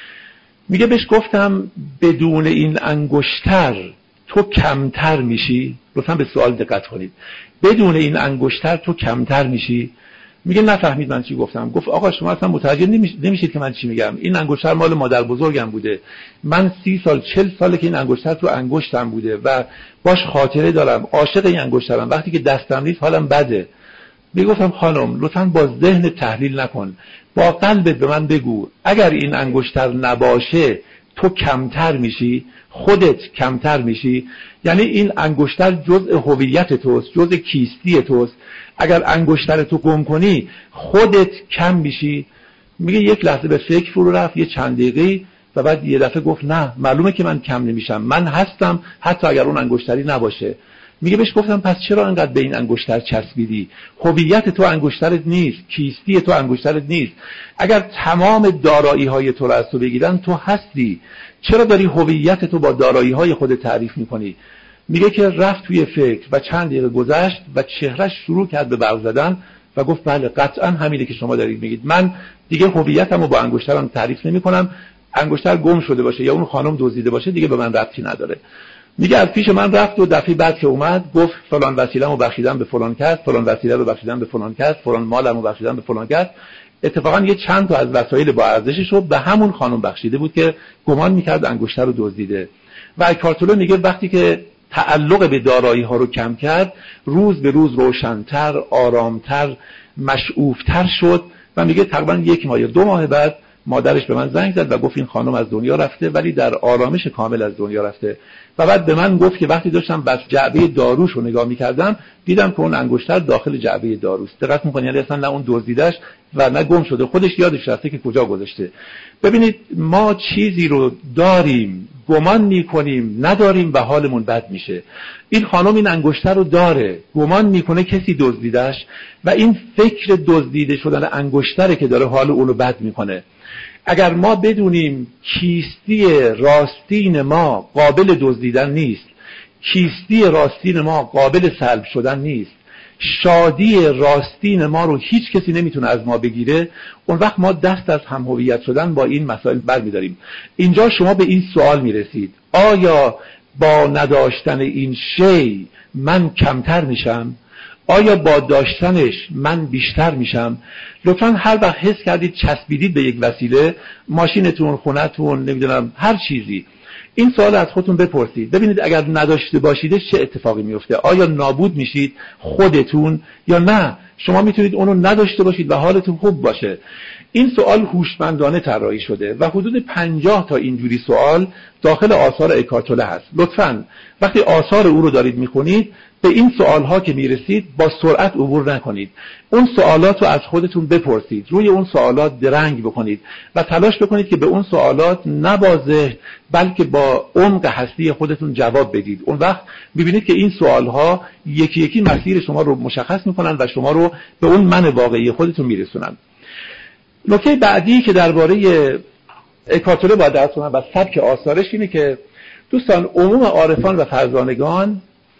میگه بهش گفتم بدون این انگشتر تو کمتر میشی؟ لطفاً به سوال دقت کنید. بدون این انگشتر تو کمتر میشی؟ میگه نفهمید من چی گفتم. گفت آقا شما اصلا متوجه نمیشید که من چی میگم. این انگشتر مال مادر بزرگم بوده، من سی سال چل ساله که این انگشتر تو انگشتم بوده و باش خاطره دارم، عاشق این انگشترم، وقتی که دستم نیست حالم بده. میگفتم خانم لطفاً با ذهن تحلیل نکن، با قلبت به من بگو اگر این انگشتر نباشه تو کمتر میشی، خودت کمتر میشی. یعنی این انگشتر جزء هویت توست، جزء کیستی توست. اگر انگشتر تو گم کنی خودت کم میشی. میگه یک لحظه به فکر فرو رفت، یه چند دقیقه، و بعد یه دفعه گفت نه معلومه که من کم نمیشم، من هستم حتی اگر اون انگشتری نباشه. میگه بهش گفتم پس چرا انقدر به این انگشتر چسبیدی؟ هویت تو انگشترت نیست، کیستی تو انگشترت نیست. اگر تمام دارایی های تو رو از تو بگیرن تو هستی، چرا داری هویت تو با دارایی های خودت تعریف میکنی؟ میگه که رفت توی فکر و چند دقیقه گذشت و چهرهش شروع کرد به برق زدن و گفت بله قطعا همینه که شما دارید میگید، من دیگه هویتمو با انگشترم تعریف نمیکنم، انگشتر گم شده باشه یا اون خانم دزدیده باشه دیگه به من ربطی نداره. میگه از پیش من رفت و دفعه بعد که اومد گفت فلان وسیله‌مو بخشیدم به فلان کس، فلان وسیله رو بخشیدم به فلان کس، فلان مالمو بخشیدم به فلان کس. اتفاقا یه چند تا از وسایل با ارزشش رو به همون خانم بخشیده بود که گمان میکرد انگشتر رو دزدیده. و اکارت توله میگه وقتی که تعلق به دارایی ها رو کم کرد، روز به روز روشن‌تر، آرامتر، مشعوف‌تر شد و میگه تقریبا یک ماه یا دو ماه بعد مادرش به من زنگ زد و گفت این خانم از دنیا رفته، ولی در آرامش کامل از دنیا رفته. و بعد به من گفت که وقتی داشتم بس جعبه داروش رو نگاه می‌کردم دیدم که اون انگشتر داخل جعبه داروست. دقت می‌کنید یعنی اصلا نه اون دزدیدش و نه گم شده، خودش یادش رفته که کجا گذاشته. ببینید ما چیزی رو داریم، گمان می‌کنیم نداریم و حالمون بد میشه. این خانم این انگشتر رو داره، گمان می‌کنه کسی دزدیدش و این فکر دزدیده شدن انگشتره که داره حال اون رو بد می‌کنه. اگر ما بدونیم کیستی راستین ما قابل دزدیدن نیست، کیستی راستین ما قابل سلب شدن نیست، شادی راستین ما رو هیچ کسی نمیتونه از ما بگیره، اون وقت ما دست از هم هویت شدن با این مسائل برمی‌داریم. اینجا شما به این سوال میرسید: آیا با نداشتن این شی من کمتر میشم؟ آیا با داشتنش من بیشتر میشم؟ لطفاً هر وقت حس کردید چسبیدید به یک وسیله، ماشینتون، خونتون، نمیدونم هر چیزی، این سوال از خودتون بپرسید. ببینید اگر نداشته باشیدش چه اتفاقی میفته؟ آیا نابود میشید خودتون یا نه شما میتونید اونو نداشته باشید و حالتون خوب باشه؟ این سوال هوشمندانه طراحی شده و حدود پنجاه تا اینجوری سوال داخل آثار اکارت توله هست. لطفاً وقتی آثار او رو دارید میخونید به این سوالها که میرسید با سرعت عبور نکنید. اون سوالات رو از خودتون بپرسید، روی اون سوالات درنگ بکنید و تلاش بکنید که به اون سوالات نه با ذهن بلکه با عمق هستی خودتون جواب بدید. اون وقت ببینید که این سوالها یکی یکی مسیر شما رو مشخص میکنن و شما رو به اون من واقعی خودتون میرسونن. نکته بعدی که درباره اکارت توله باید درس کنم و سبک آثارش اینه که دوستان، عموم عارفان و فرزانگان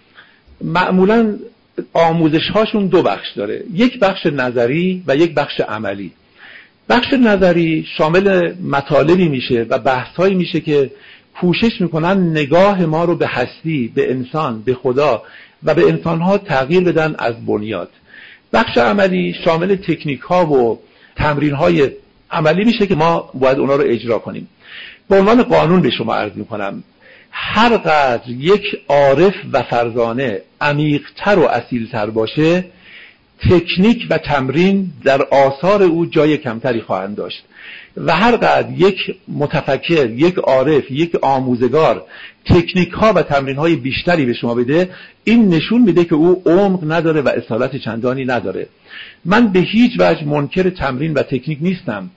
معمولاً آموزش هاشون دو بخش داره، یک بخش نظری و یک بخش عملی. بخش نظری شامل مطالبی میشه و بحث‌هایی میشه که کوشش میکنن نگاه ما رو به هستی، به انسان، به خدا و به انسانها تغییر بدن از بنیاد. بخش عملی شامل تکنیک ها و تمرین های عملی میشه که ما باید اونا رو اجرا کنیم. به عنوان قانون به شما عرض میکنم: هر قدر یک عارف و فرزانه عمیق‌تر و اصیل‌تر باشه، تکنیک و تمرین در آثار او جای کمتری خواهند داشت و هر قدر یک متفکر، یک عارف، یک آموزگار تکنیک ها و تمرین های بیشتری به شما بده، این نشون میده که او عمق نداره و اصالت چندانی نداره. من به هیچ وجه منکر تمرین و تکنیک نیستم،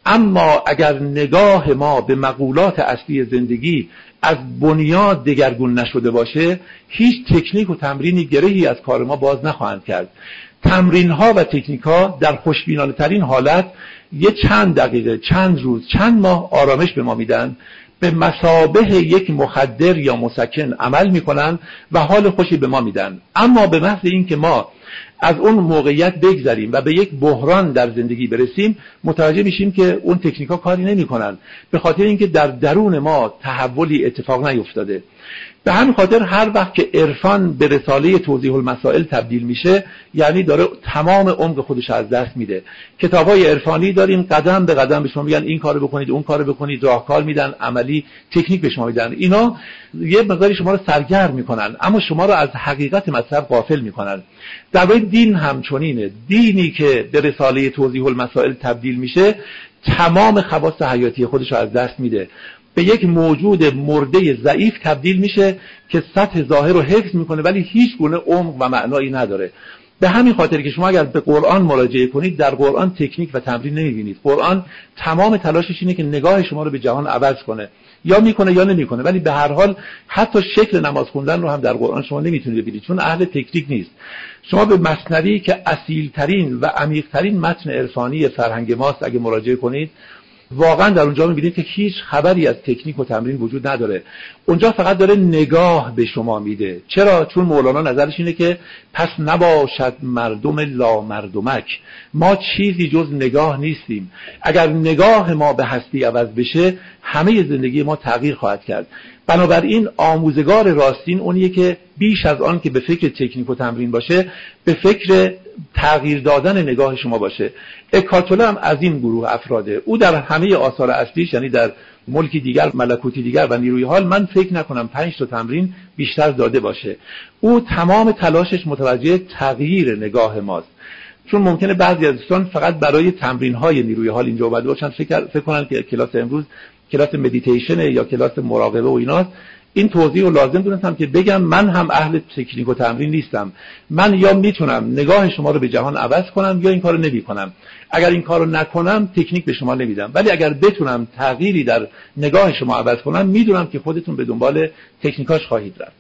اما اگر نگاه ما به مقولات اصلی زندگی از بنیاد دگرگون نشده باشه، هیچ تکنیک و تمرینی گرهی از کار ما باز نخواهند کرد. تمرین ها و تکنیک ها در خوشبینانه ترین حالت یه چند دقیقه، چند روز، چند ماه آرامش به ما میدن، به مثابه یک مخدر یا مسکن عمل میکنن و حال خوشی به ما میدن. اما به محض این که ما از اون موقعیت بگذریم و به یک بحران در زندگی برسیم، متوجه میشیم که اون تکنیکا کاری نمیکنن، به خاطر اینکه در درون ما تحولی اتفاق نیفتاده. به همین خاطر هر وقت که عرفان به رساله توضیح المسائل تبدیل میشه، یعنی داره تمام عمق خودش از دست میده. کتابای عرفانی داریم قدم به قدم به شما میگن این کارو بکنید، اون کارو بکنید، راهکار میدن، عملی تکنیک به شما میدن. اینا یه مقداری شما رو سرگرم میکنن اما شما رو از حقیقت مطلب غافل میکنن. در واقع دین همچنینه. دینی که به رساله توضیح المسائل تبدیل میشه، تمام خواص حیاتی خودش رو از دست میده، به یک موجود مرده ضعیف تبدیل میشه که سطح ظاهر رو حفظ میکنه ولی هیچ گونه عمق و معنایی نداره. به همین خاطر که شما اگر به قرآن مراجعه کنید، در قرآن تکنیک و تمرین نمیبینید. قرآن تمام تلاشش اینه که نگاه شما رو به جهان عوض کنه، یا میکنه یا نمیکنه، ولی به هر حال حتی شکل نماز خوندن رو هم در قرآن شما نمیتونید ببینید چون اهل تکنیک نیست. شما به مثنوی که اصیلترین و عمیقترین متن عرفانی فرهنگ ماست اگه مراجعه کنید، واقعا در اونجا میبینید که هیچ خبری از تکنیک و تمرین وجود نداره. اونجا فقط داره نگاه به شما میده. چرا؟ چون مولانا نظرش اینه که پس نباشد مردم لا مردمک، ما چیزی جز نگاه نیستیم. اگر نگاه ما به هستی عوض بشه، همه زندگی ما تغییر خواهد کرد. بنابراین آموزگار راستین اونیه که بیش از آن که به فکر تکنیک و تمرین باشه، به فکر تغییر دادن نگاه شما باشه. اکارت توله هم از این گروه افراده. او در همه آثار اصلیش، یعنی در ملکی دیگر، ملکوتی دیگر و نیروی حال، من فکر نکنم پنج تا تمرین بیشتر داده باشه. او تمام تلاشش متوجه تغییر نگاه ماست. چون ممکنه بعضی از دوستان فقط برای تمرین‌های نیروی حال اینجا اومده باشن، فکر فکر کنن که کلاس امروز کلاس مدیتیشن یا کلاس مراقبه و ایناست. این توضیح رو لازم دونستم که بگم من هم اهل تکنیک و تمرین نیستم. من یا میتونم نگاه شما رو به جهان عوض کنم یا این کارو نمی‌کنم. اگر این کارو نکنم تکنیک به شما نمیدم، ولی اگر بتونم تغییری در نگاه شما عوض کنم، میدونم که خودتون به دنبال تکنیکاش خواهید رفت.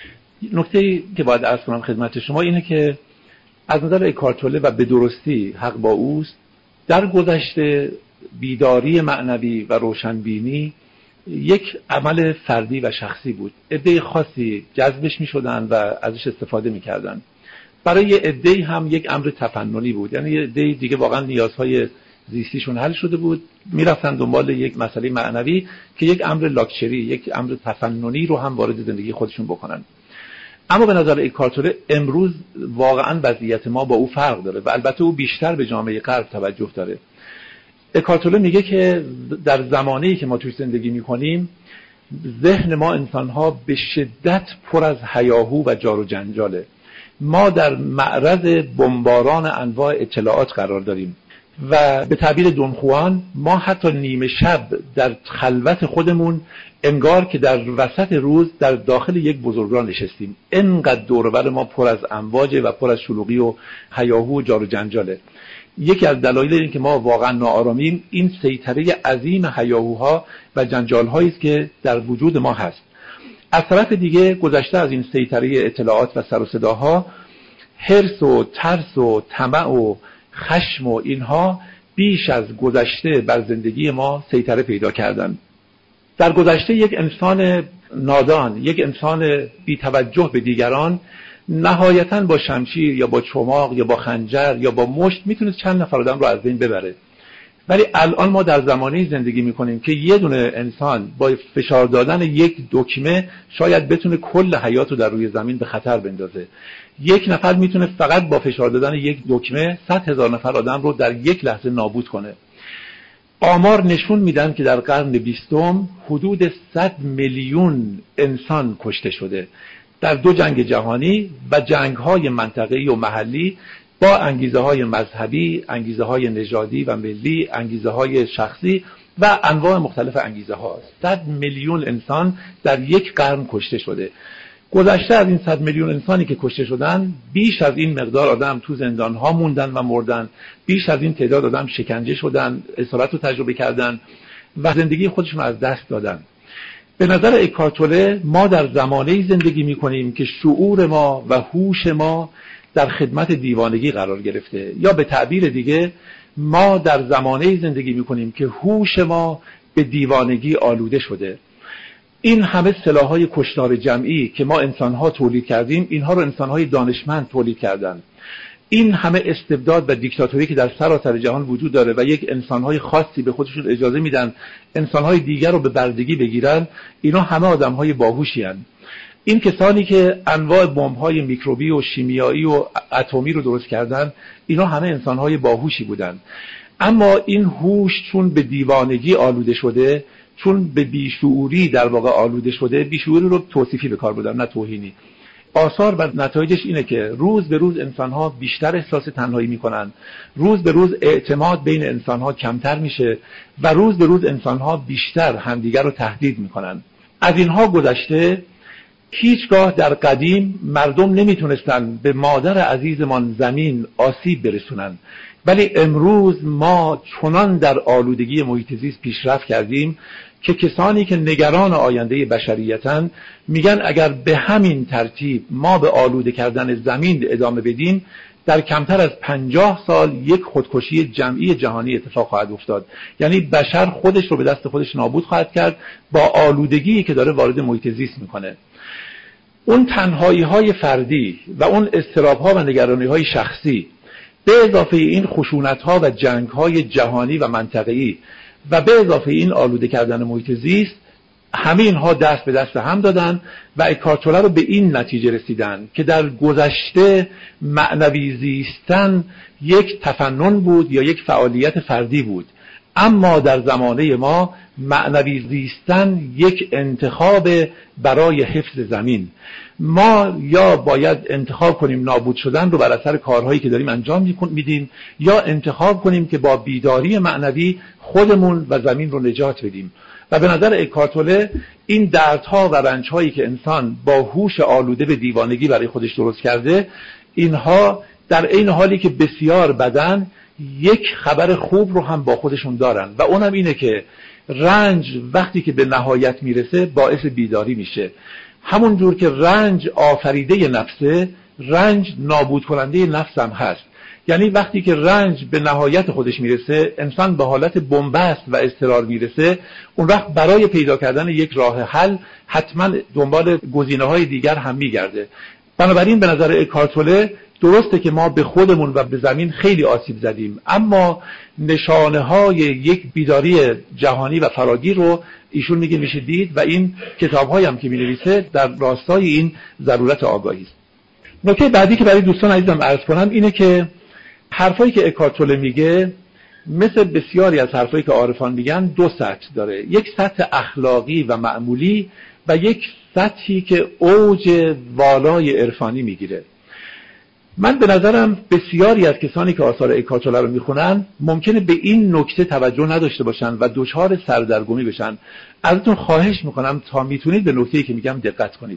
نکته‌ای که باید عرض کنم خدمت شما اینه که از نظر اکارت توله و به درستی حق با اوست، در گذشته بیداری معنوی و روشنبینی یک عمل فردی و شخصی بود. عده خاصی جذبش می شدن و ازش استفاده می کردن. برای یه عده‌ای هم یک امر تفننی بود. یعنی یه عده‌ای دیگه واقعا نیازهای زیستیشون حل شده بود، میرفتن دنبال یک مسئله معنوی که یک امر لاکچری، یک امر تفننی رو هم وارد زندگی خودشون بکنن. اما به نظر اکارت توله امروز واقعا وضعیت ما با او فرق داره و البته او بیشتر به جامعه غرب توجه داره. اکارت توله میگه که در زمانه‌ای که ما توش زندگی میکنیم ذهن ما انسان‌ها به شدت پر از هیاهو و جار و جنجاله. ما در معرض بمباران انواع اطلاعات قرار داریم و به تعبیر دون خوان ما حتی نیمه شب در خلوت خودمون انگار که در وسط روز در داخل یک بزرگراه نشستیم. انقدر دور و بر ما پر از امواج و پر از شلوغی و هیاهو و جار و جنجاله. یکی از دلایل این که ما واقعا ناآرامیم این سیطره عظیم هیاهوها و جنجال‌هایی است که در وجود ما هست. از طرف دیگه گذشته از این سیطره اطلاعات و سر و صداها، حرص و ترس و طمع و خشم و اینها بیش از گذشته بر زندگی ما سیطره پیدا کردن. در گذشته یک انسان نادان، یک انسان بی توجه به دیگران نهایتاً با شمشیر یا با چماق یا با خنجر یا با مشت میتونه چند نفر آدم رو از بین ببره. ولی الان ما در زمانی زندگی میکنیم که یه دونه انسان با فشار دادن یک دکمه شاید بتونه کل حیات رو در روی زمین به خطر بندازه. یک نفر میتونه فقط با فشار دادن یک دکمه صد هزار نفر آدم رو در یک لحظه نابود کنه. آمار نشون میدن که در قرن بیستم حدود صد میلیون انسان کشته شده در دو جنگ جهانی و جنگ‌های منطقه‌ای و محلی با انگیزه‌های مذهبی، انگیزه‌های نژادی و ملی، انگیزه‌های شخصی و انواع مختلف انگیزه‌ها. صد میلیون انسان در یک قرن کشته شده. گذشته از این صد میلیون انسانی که کشته شدن، بیش از این مقدار آدم تو زندان‌ها موندن و مردن، بیش از این تعداد آدم شکنجه شدن، اسارت رو تجربه کردن و زندگی خودشون از دست دادن. به نظر اکارت توله ما در زمانه‌ای زندگی می‌کنیم که شعور ما و هوش ما در خدمت دیوانگی قرار گرفته، یا به تعبیر دیگه ما در زمانه‌ای زندگی می‌کنیم که هوش ما به دیوانگی آلوده شده. این همه سلاح‌های کشتار جمعی که ما انسان‌ها تولید کردیم، اینها رو انسان‌های دانشمند تولید کردن. این همه استبداد و دیکتاتوری که در سراسر جهان وجود داره و یک انسان‌های خاصی به خودشون اجازه میدن انسان‌های دیگر رو به بردگی بگیرن، اینا همه آدم‌های باهوشی هستند. این کسانی که انواع بمب‌های میکروبی و شیمیایی و اتمی رو درست کردن، اینا همه انسان‌های باهوشی بودن. اما این هوش چون به دیوانگی آلوده شده، چون به بیشعوری در واقع آلوده شده، بیشعوری رو توصیفی به کار بردم نه توهینی. آثار و نتایجش اینه که روز به روز انسان‌ها بیشتر احساس تنهایی می‌کنن، روز به روز اعتماد بین انسان‌ها کمتر میشه و روز به روز انسان‌ها بیشتر همدیگر رو تهدید می‌کنن. از اینها گذشته هیچگاه در قدیم مردم نمیتونستن به مادر عزیزمان زمین آسیب برسونن، ولی امروز ما چنان در آلودگی محیط زیست پیشرفت کردیم که کسانی که نگران آینده بشریتن میگن اگر به همین ترتیب ما به آلوده کردن زمین ادامه بدیم، در کمتر از پنجاه سال یک خودکشی جمعی جهانی اتفاق خواهد افتاد. یعنی بشر خودش رو به دست خودش نابود خواهد کرد با آلودگی که داره وارد محیط زیست میکنه. اون تنهایی های فردی و اون اضطراب ها و نگرانی های شخصی به اضافه این خشونت ها و جنگ های جهانی و منطقه‌ای و به اضافه این آلوده کردن محیط زیست، همه اینها دست به دست هم دادن و اکارت توله رو به این نتیجه رسیدن که در گذشته معنوی زیستن یک تفنن بود یا یک فعالیت فردی بود، اما در زمانه ما معنوی زیستن یک انتخاب برای حفظ زمین. ما یا باید انتخاب کنیم نابود شدن رو بر اثر کارهایی که داریم انجام میدیم، یا انتخاب کنیم که با بیداری معنوی خودمون و زمین رو نجات بدیم. و به نظر اکارت توله این دردها و رنجهایی که انسان با هوش آلوده به دیوانگی برای خودش درست کرده، اینها در عین حالی که بسیار بدن، یک خبر خوب رو هم با خودشون دارن و اونم اینه که رنج وقتی که به نهایت میرسه باعث بیداری میشه. همون جور که رنج آفریده نفسه، رنج نابود کننده نفس هم هست. یعنی وقتی که رنج به نهایت خودش میرسه، انسان به حالت بنبست و اضطرار میرسه، اون وقت برای پیدا کردن یک راه حل حتما دنبال گزینه‌های دیگر هم میگرده. بنابراین به نظر اکارت توله درسته که ما به خودمون و به زمین خیلی آسیب زدیم، اما نشانه های یک بیداری جهانی و فراگیر رو ایشون میگه میشه دید و این کتاب‌هایی هم که می‌نویسه در راستای این ضرورت آگاهی است. نکته بعدی که برای دوستان عزیزم عرض کنم اینه که حرفایی که اکارت توله میگه مثل بسیاری از حرفایی که عارفان میگن دو سطح داره، یک سطح اخلاقی و معمولی و یک سطحی که اوج والای عرفانی میگیره. من به نظرم بسیاری از کسانی که آثار اکارت توله رو میخونن ممکنه به این نکته توجه نداشته باشن و دچار سردرگمی بشن. ازتون خواهش میکنم تا میتونید به نکته‌ای که میگم دقت کنید.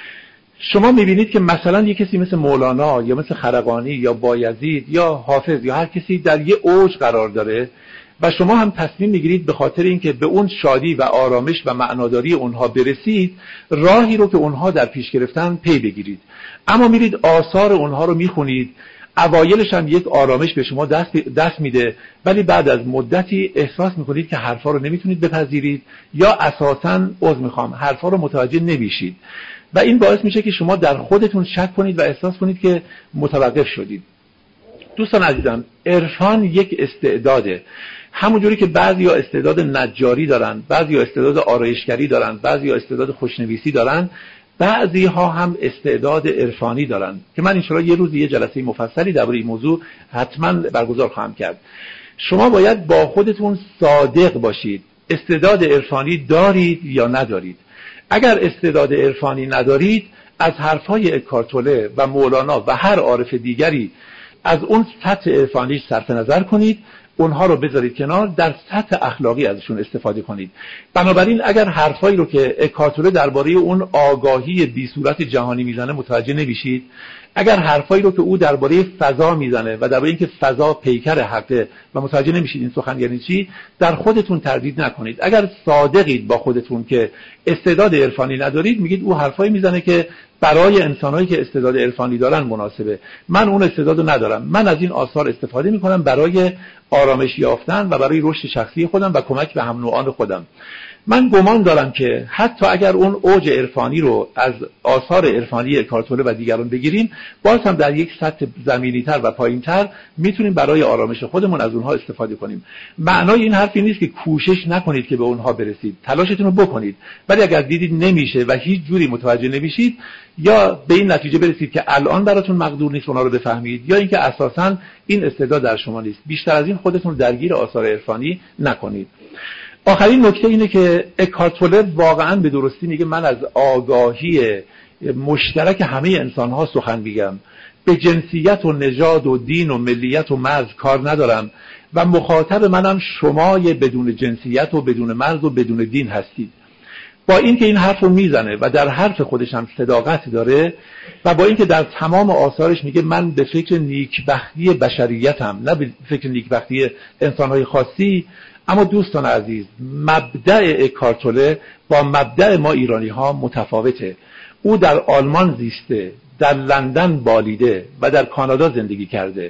شما میبینید که مثلا یک کسی مثل مولانا یا مثل خرقانی یا بایزید یا حافظ یا هر کسی در یه اوج قرار داره و شما هم تصمیم میگیرید به خاطر اینکه به اون شادی و آرامش و معناداری اونها برسید راهی رو که اونها در پیش گرفتن پی بگیرید، اما میرید آثار اونها رو میخونید، اوایلش هم یک آرامش به شما دست, دست میده، ولی بعد از مدتی احساس میکنید که حرفا رو نمیتونید بپذیرید یا اساساً عذر میخوام حرفا رو متوجه نمیشید و این باعث میشه که شما در خودتون شک کنید و احساس کنید که متوقف شدید. دوستان عزیزم، عرفان یک استعداده. همونجوری که بعضیا استعداد نجاری دارن، بعضیا استعداد آرایشگری دارن، بعضیا استعداد خوشنویسی دارن، بعضی ها هم استعداد عرفانی دارن که من انشاءالله یه روز یه جلسه مفصلی درباره این موضوع حتما برگزار خواهم کرد. شما باید با خودتون صادق باشید. استعداد عرفانی دارید یا ندارید؟ اگر استعداد عرفانی ندارید، از حرفهای اکارت توله و مولانا و هر عارف دیگری از اون سطح عرفانی صرف نظر کنید، اونها رو بذارید کنار، در سطح اخلاقی ازشون استفاده کنید. بنابراین اگر حرفایی رو که اکارت توله درباره اون آگاهی بی صورت جهانی میزنه متوجه نمیشید، اگر حرفایی رو که او درباره فضا میزنه و درباره اینکه فضا پیکر حقه و متوجه نمیشید این سخن یعنی چی، در خودتون تردید نکنید. اگر صادقید با خودتون که استعداد عرفانی ندارید، میگید او حرفایی میزنه که برای انسانایی که استعداد عرفانی دارن مناسبه، من اون استعدادو ندارم، من از این آثار استفاده میکنم برای آرامش یافتن و برای رشد شخصی خودم و کمک به هم نوعان خودم. من گمان دارم که حتی اگر اون اوج عرفانی رو از آثار عرفانی اکارت توله و دیگران بگیریم، باز هم در یک سطح زمینی‌تر و پایین‌تر میتونیم برای آرامش خودمون از اونها استفاده کنیم. معنای این حرفی نیست که کوشش نکنید که به اونها برسید، تلاشتون رو بکنید، ولی اگر دیدید نمیشه و هیچ جوری متوجه نمیشید، یا به این نتیجه برسید که الان براتون مقدور نیست اونها رو بفهمید، یا اینکه اساساً این استعداد در شما نیست، بیشتر از این خودتون درگیر آثار عرفانی نکنید. آخرین نکته اینه که اکارت توله واقعاً به درستی میگه من از آگاهی مشترک همه انسان‌ها سخن میگم، به جنسیت و نژاد و دین و ملیت و مرز کار ندارم و مخاطب منم شمای بدون جنسیت و بدون مرز و بدون دین هستید. با اینکه این حرف رو میزنه و در حرف خودش هم صداقت داره و با اینکه در تمام آثارش میگه من به فکر نیکبختی بشریتم، نه به فکر نیکبختی انسان‌های خاصی، اما دوستان عزیز، مبدأ اکارت توله با مبدأ ما ایرانی ها متفاوته. او در آلمان زیسته، در لندن بالیده و در کانادا زندگی کرده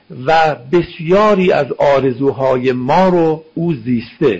و بسیاری از آرزوهای ما رو او زیسته.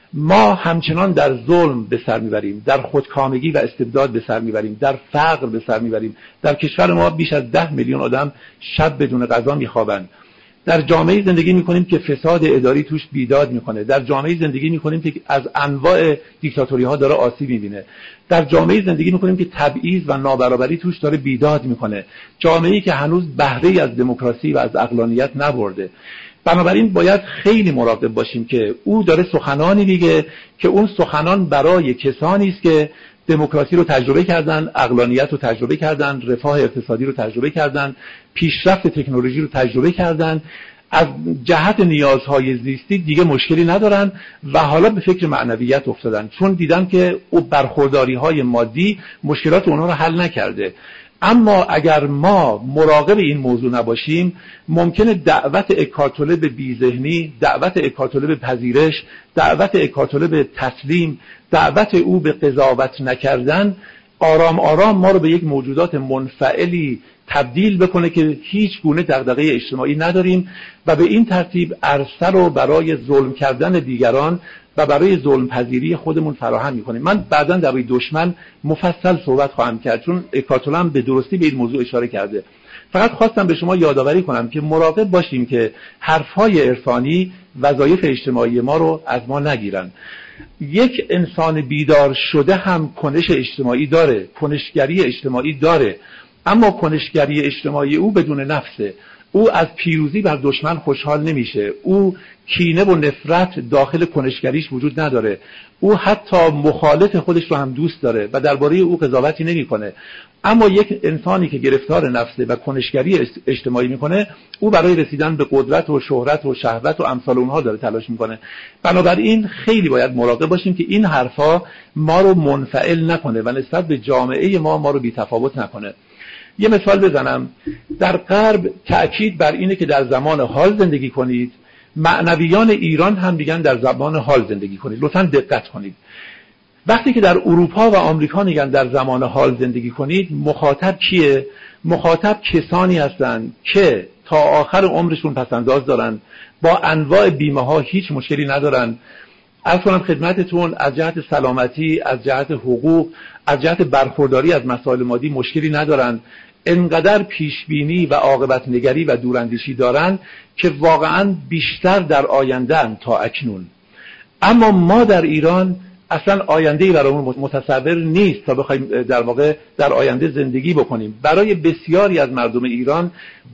ما همچنان در ظلم به سر میبریم، در خودکامگی و استبداد به سر میبریم، در فقر به سر میبریم. در کشور ما بیش از ده میلیون آدم شب بدون غذا میخوابند. در جامعه زندگی میکنیم که فساد اداری توش بیداد میکنه. در جامعه زندگی میکنیم که از انواع دیکتاتوری ها داره آسیب میبینه. در جامعه زندگی میکنیم که تبعیض و نابرابری توش داره بیداد میکنه. جامعه‌ای که هنوز بهره از دموکراسی و از عقلانیت نبرده. بنابراین باید خیلی مراقب باشیم که او داره سخنانی میگه که اون سخنان برای کسانی است که دموکراسی رو تجربه کردن، عقلانیت رو تجربه کردن، رفاه اقتصادی رو تجربه کردن، پیشرفت تکنولوژی رو تجربه کردن، از جهت نیازهای زیستی دیگه مشکلی ندارن و حالا به فکر معنویت افتادن، چون دیدن که او برخورداری‌های مادی مشکلات اونها رو حل نکرده. اما اگر ما مراقب این موضوع نباشیم، ممکنه دعوت اکارت توله به بی‌ذهنی، دعوت اکارت توله به پذیرش، دعوت اکارت توله به تسلیم، دعوت او به قضاوت نکردن، آرام آرام ما رو به یک موجودات منفعلی تبدیل بکنه که هیچ گونه دغدغه اجتماعی نداریم و به این ترتیب عرصه رو برای ظلم کردن دیگران و برای ظلم پذیری خودمون فراهم می‌کنیم. من بعداً درباره دشمن مفصل صحبت خواهم کرد چون اکارت توله هم به درستی به این موضوع اشاره کرده. فقط خواستم به شما یادآوری کنم که مراقب باشیم که حرف‌های عرفانی وظایف اجتماعی ما رو از ما نگیرن. یک انسان بیدار شده هم کنش اجتماعی داره، کنشگری اجتماعی داره، اما کنشگری اجتماعی او بدون نفسه. او از پیروزی بر دشمن خوشحال نمیشه، او کینه و نفرت داخل کنشگریش وجود نداره، او حتی مخالف خودش رو هم دوست داره و درباره او قضاوتی نمیکنه. اما یک انسانی که گرفتار نفسه و کنشگری اجتماعی میکنه، او برای رسیدن به قدرت و شهرت و شهوت و امثال اونها داره تلاش میکنه. بنابراین خیلی باید مراقب باشیم که این حرفا ما رو منفعل نکنه و نسبت به جامعه ما ما رو بی‌تفاوت نکنه. یه مثال بزنم. در غرب تأکید بر اینه که در زمان حال زندگی کنید. معنویان ایران هم میگن در زمان حال زندگی کنید. لطفاً دقت کنید. وقتی که در اروپا و آمریکا میگن در زمان حال زندگی کنید، مخاطب کیه؟ مخاطب کسانی هستند که تا آخر عمرشون پسنداز دارن، با انواع بیمه ها هیچ مشکلی ندارن. عرض کنم خدمتتون از جهت سلامتی، از جهت حقوق، از جهت برخورداری از مسائل مادی مشکلی ندارن. انقدر پیشبینی و عاقبت نگری و دوراندیشی دارن که واقعا بیشتر در آینده‌اند تا اکنون. اما ما در ایران اصلا آینده‌ای برامون متصور نیست تا بخوایم در واقع در آینده زندگی بکنیم. برای بسیاری از مردم ایران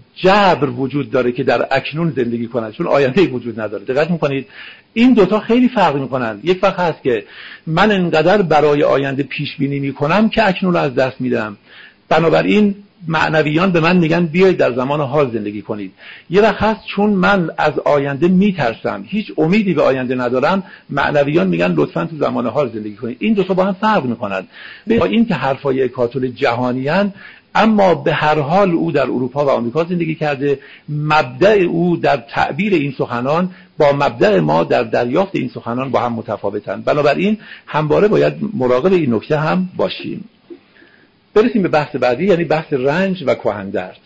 جبر وجود داره که در اکنون زندگی کنند چون آینده‌ای وجود نداره. دقت می‌کنید این دوتا خیلی فرق می‌کنن. یک وقت هست که من انقدر برای آینده پیش بینی می‌کنم که اکنون رو از دست میدم. بنابراین معنویان به من میگن بیایید در زمان حال زندگی کنید. یه وقت هست چون من از آینده میترسم، هیچ امیدی به آینده ندارم، معنویان میگن لطفاً تو زمان حال زندگی کنید. این دو تا با هم فرق میکنن. با این که حرفای اکارت توله جهانیان، اما به هر حال او در اروپا و آمریکا زندگی کرده. مبدأ او در تعبیر این سخنان با مبدأ ما در دریافت این سخنان با هم متفاوتن. بنابراین همواره باید مراقب این نکته هم باشیم. برسیم به بحث بعدی، یعنی بحث رنج و کهندرد.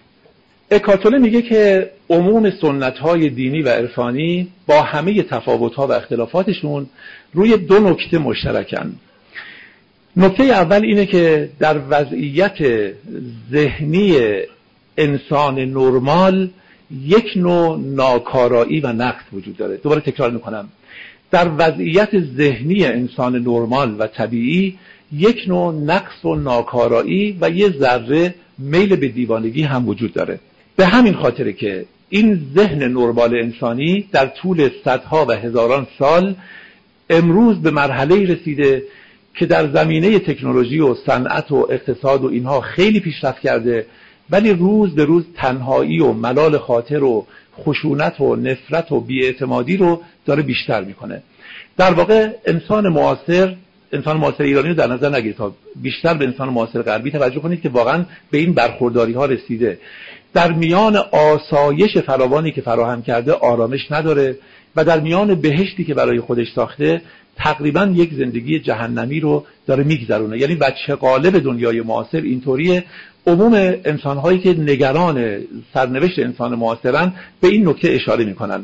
اکارت توله میگه که عموم سنت‌های دینی و عرفانی با همه تفاوت‌ها و اختلافاتشون روی دو نکته مشترکن. نکته اول اینه که در وضعیت ذهنی انسان نرمال یک نوع ناکارایی و نقص وجود داره. دوباره تکرار میکنم. در وضعیت ذهنی انسان نرمال و طبیعی یک نوع نقص و ناکارایی و یه ذره میل به دیوانگی هم وجود داره. به همین خاطره که این ذهن نرمال انسانی در طول صدها و هزاران سال امروز به مرحله رسیده که در زمینه تکنولوژی و صنعت و اقتصاد و اینها خیلی پیشرفت کرده، ولی روز به روز تنهایی و ملال خاطر و خشونت و نفرت و بی‌اعتمادی رو داره بیشتر میکنه. در واقع انسان معاصر، انسان معاصر ایرانی رو در نظر نگیرید، تا بیشتر به انسان معاصر غربی توجه کنید که واقعا به این برخورداری ها رسیده. در میان آسایش فراوانی که فراهم کرده آرامش نداره و در میان بهشتی که برای خودش ساخته تقریبا یک زندگی جهنمی رو داره میگذرونه. یعنی بچه قالب دنیای معاصر اینطوریه. عموم انسان‌هایی که نگران سرنوشت انسان معاصرن به این نکته اشاره میکنن.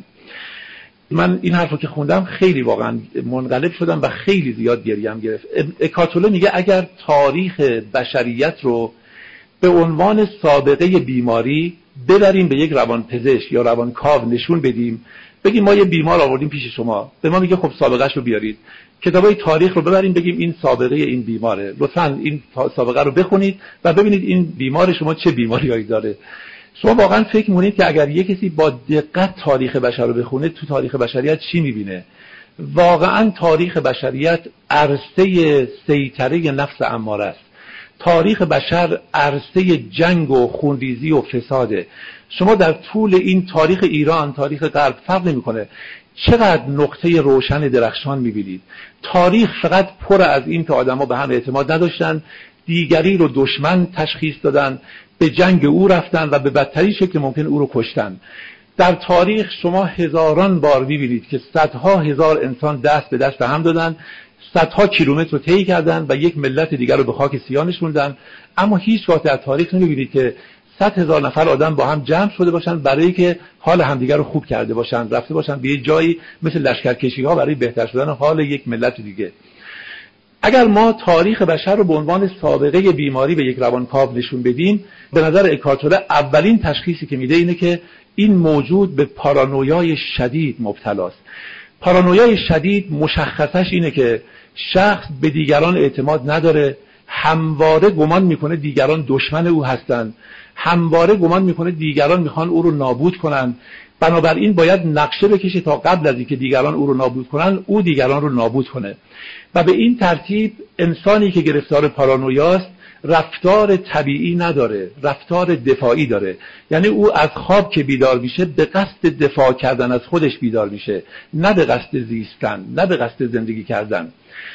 من این حرفو که خوندم خیلی واقعا منقلب شدم و خیلی زیاد گریم گرفت. اکارت توله میگه اگر تاریخ بشریت رو به عنوان سابقه بیماری ببریم به یک روانپزشک یا روانکاو نشون بدیم، بگیم ما یه بیمار آوردیم پیش شما، به ما میگه خب سابقه‌شو بیارید. کتابای تاریخ رو ببریم بگیم این سابقه این بیماره، لطفاً این سابقه رو بخونید و ببینید این بیمار شما چه بیماریایی داره. شما واقعا فکر می‌کنید که اگر یک کسی با دقت تاریخ بشر رو بخونه تو تاریخ بشریت چی می‌بینه؟ واقعا تاریخ بشریت عرصه سیطره نفس اماره است. تاریخ بشر عرصه جنگ و خونریزی و فساده. شما در طول این تاریخ ایران، تاریخ غرب فرق نمی‌کنه چقدر نقطه روشن درخشان می‌بینید. تاریخ فقط پر از این که آدم‌ها به هم اعتماد نداشتن، دیگری رو دشمن تشخیص دادن، به جنگ او رفتن و به بدترین شکل ممکن او رو کشتن. در تاریخ شما هزاران بار می‌بینید که صدها هزار انسان دست به دست هم دادن، صدها کیلومتر رو طی کردن و یک ملت دیگر رو به خاک سیاه نشوندن، اما هیچ وقت در تاریخ نمی‌بینید که صد هزار نفر آدم با هم جمع شده باشن برای که حال همدیگر رو خوب کرده باشن، رفته باشن به یه جایی مثل لشکرکشی‌ها برای بهتر شدن حال یک ملت دیگه. اگر ما تاریخ بشر رو به عنوان سابقه بیماری به یک روانکاو نشون بدیم، به نظر اکارت توله اولین تشخیصی که میده اینه که این موجود به پارانویای شدید مبتلاست. پارانویای شدید مشخصش اینه که شخص به دیگران اعتماد نداره، همواره گمان میکنه دیگران دشمن او هستند، همواره گمان میکنه دیگران میخوان او رو نابود کنن، بنابراین باید نقشه بکشه تا قبل از اینکه دیگران او رو نابود کنن او دیگران رو نابود کنه. و به این ترتیب انسانی که گرفتار پارانویاست رفتار طبیعی نداره، رفتار دفاعی داره. یعنی او از خواب که بیدار میشه به قصد دفاع کردن از خودش بیدار میشه، نه به قصد زیستن، نه به قصد زندگی کردن.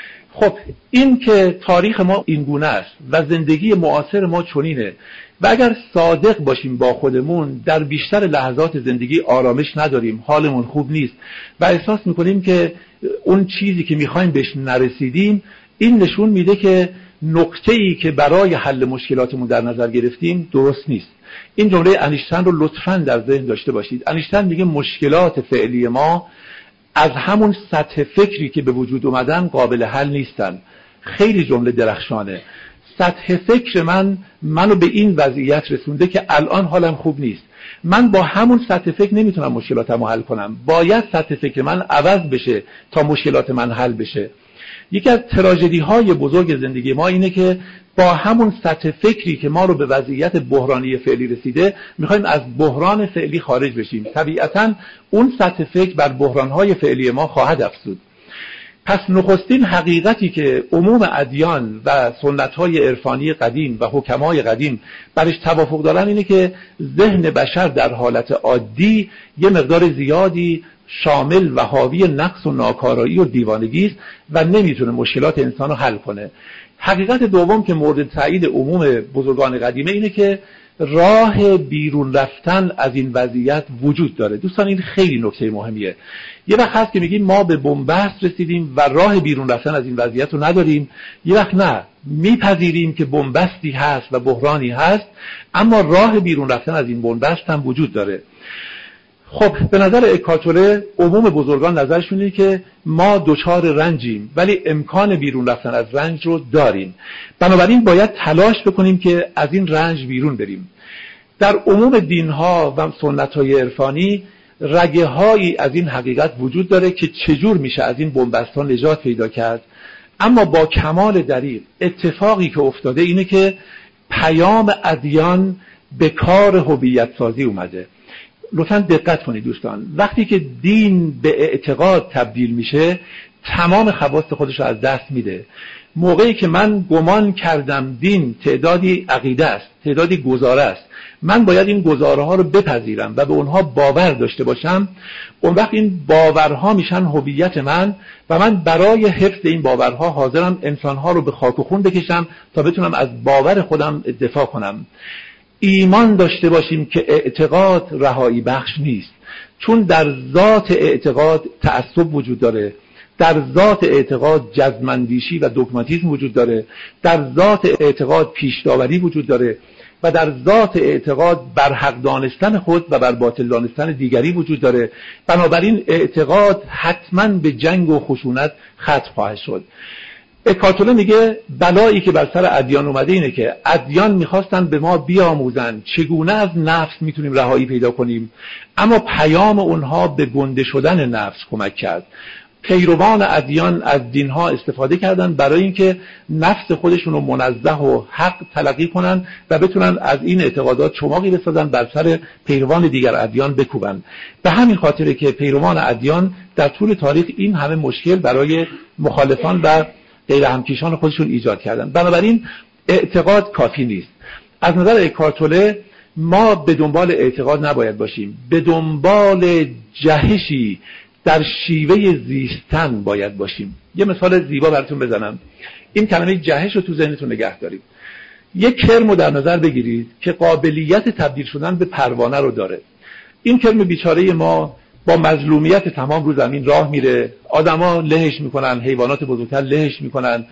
خب این که تاریخ ما این گونه است و زندگی معاصر ما چنینه و اگر صادق باشیم با خودمون در بیشتر لحظات زندگی آرامش نداریم، حالمون خوب نیست و احساس میکنیم که اون چیزی که میخوایم بهش نرسیدیم، این نشون میده که نقطه‌ای که برای حل مشکلاتمون در نظر گرفتیم درست نیست. این جمله انیشتین رو لطفاً در ذهن داشته باشید. انیشتین میگه مشکلات فعلی ما از همون سطح فکری که به وجود اومدن قابل حل نیستن. خیلی جمله درخشانه. سطح فکر من منو به این وضعیت رسونده که الان حالم خوب نیست. من با همون سطح فکر نمیتونم مشکلاتمو حل کنم. باید سطح فکر من عوض بشه تا مشکلات من حل بشه. یکی از تراژدی های بزرگ زندگی ما اینه که با همون سطح فکری که ما رو به وضعیت بحرانی فعلی رسیده میخوایم از بحران فعلی خارج بشیم. طبیعتاً اون سطح فکر بر بحرانهای فعلی ما خواهد افزود. پس نخستین حقیقتی که عموم ادیان و سنت‌های عرفانی قدیم و حکمای قدیم برش توافق دارن اینه که ذهن بشر در حالت عادی یه مقدار زیادی شامل و حاوی نقص و ناکارایی و دیوانگی است و نمیتونه مشکلات انسان رو حل کنه. حقیقت دوم که مورد تایید عموم بزرگان قدیمه اینه که راه بیرون رفتن از این وضعیت وجود داره. دوستان این خیلی نکته مهمیه. یه وقت هست که میگیم ما به بنبست رسیدیم و راه بیرون رفتن از این وضعیت رو نداریم، یه وقت نه، میپذیریم که بنبستی هست و بحرانی هست اما راه بیرون رفتن از این بنبست هم وجود داره. خب به نظر اکارت توله عموم بزرگان نظرشون اینه که ما دچار رنجیم ولی امکان بیرون رفتن از رنج رو داریم، بنابراین باید تلاش بکنیم که از این رنج بیرون بریم. در عموم دینها و سنت‌های عرفانی رگه هایی از این حقیقت وجود داره که چجور میشه از این بنبست‌ها نجات پیدا کرد، اما با کمال دریغ اتفاقی که افتاده اینه که پیام ادیان به کار هویت سازی اومده. لطفاً دقت کنید دوستان، وقتی که دین به اعتقاد تبدیل میشه تمام خواص خودش رو از دست میده. موقعی که من گمان کردم دین تعدادی عقیده است، تعدادی گزاره است، من باید این گزاره ها رو بپذیرم و به اونها باور داشته باشم، اون وقت این باورها میشن هویت من و من برای حفظ این باورها حاضرم انسانها رو به خاک و خون بکشم تا بتونم از باور خودم دفاع کنم. ایمان داشته باشیم که اعتقاد رهایی بخش نیست، چون در ذات اعتقاد تعصب وجود داره، در ذات اعتقاد جزم‌اندیشی و دوگماتیسم وجود داره، در ذات اعتقاد پیش‌داوری وجود داره و در ذات اعتقاد بر حق دانستن خود و بر باطل دانستن دیگری وجود داره. بنابراین اعتقاد حتماً به جنگ و خشونت ختم خواهد شد. اکارت توله میگه بلایی که بر سر ادیان اومده اینه که ادیان میخواستن به ما بیاموزن چگونه از نفس میتونیم رهایی پیدا کنیم، اما پیام اونها به گنده شدن نفس کمک کرد. پیروان ادیان از دینها استفاده کردن برای اینکه نفس خودشون رو منزه و حق تلقی کنن و بتونن از این اعتقادات چماقی بسازن بر سر پیروان دیگر ادیان بکوبن. به همین خاطره که پیروان ادیان در طول تاریخ این همه مشکل برای مخالفان و غیر همکیشان خودشون ایجاد کردن. بنابراین اعتقاد کافی نیست. از نظر اکارت توله ما به دنبال اعتقاد نباید باشیم، به دنبال جهشی در شیوه زیستن باید باشیم. یه مثال زیبا براتون بزنم. این کلمه جهش رو تو ذهنتون نگه دارید. یک کرم رو در نظر بگیرید که قابلیت تبدیل شدن به پروانه رو داره. این کرم بیچاره ما با مظلومیت تمام رو زمین راه میره، آدما لهش میکنن، حیوانات بزرگتر لهش میکنن،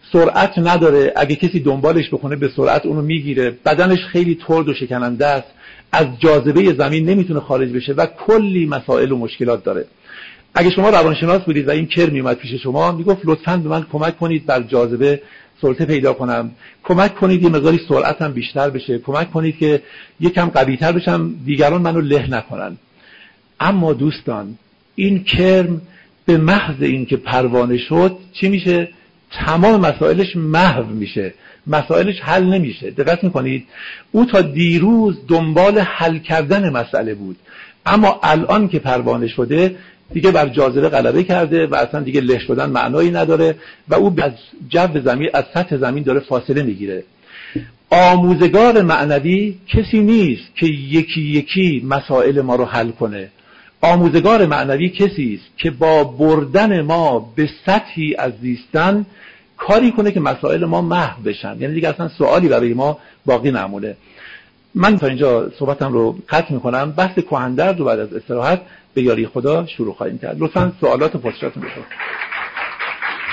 سرعت نداره، اگه کسی دنبالش بکنه به سرعت اونو میگیره، بدنش خیلی ترد و شکننده است، از جاذبه زمین نمیتونه خارج بشه و کلی مسائل و مشکلات داره. اگه شما روانشناس بودید و این کرم میومد پیش شما میگفت لطفاً به من کمک کنید بر جاذبه سلطه پیدا کنم، کمک کنید یه مقداری سرعتم بیشتر بشه، کمک کنید که یکم قوی‌تر بشم دیگران منو له نکنن. اما دوستان این کرم به محض این که پروانه شد چی میشه؟ تمام مسائلش محو میشه، مسائلش حل نمیشه. دقت میکنید او تا دیروز دنبال حل کردن مسئله بود، اما الان که پروانه شده دیگه بر جاذبه غلبه کرده و اصلا دیگه له شدن معنایی نداره و او از جو زمین، از سطح زمین داره فاصله میگیره. آموزگار معنوی کسی نیست که یکی یکی مسائل ما رو حل کنه. آموزگار معنوی کسی است که با بردن ما به سطحی از زیستن کاری کنه که مسائل ما محو بشن، یعنی دیگه اصلا سوالی برای ما باقی نمونه. من تا اینجا صحبتم رو ختم میکنم. بحث کهندرد رو بعد از استراحت به یاری خدا شروع خواهیم کرد. لطفاً سوالات و پرسشاتون بشه.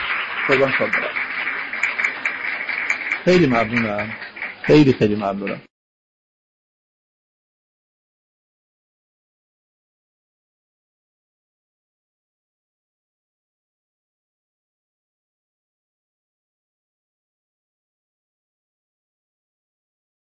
خیلی ممنونم. خیلی خیلی ممنونم.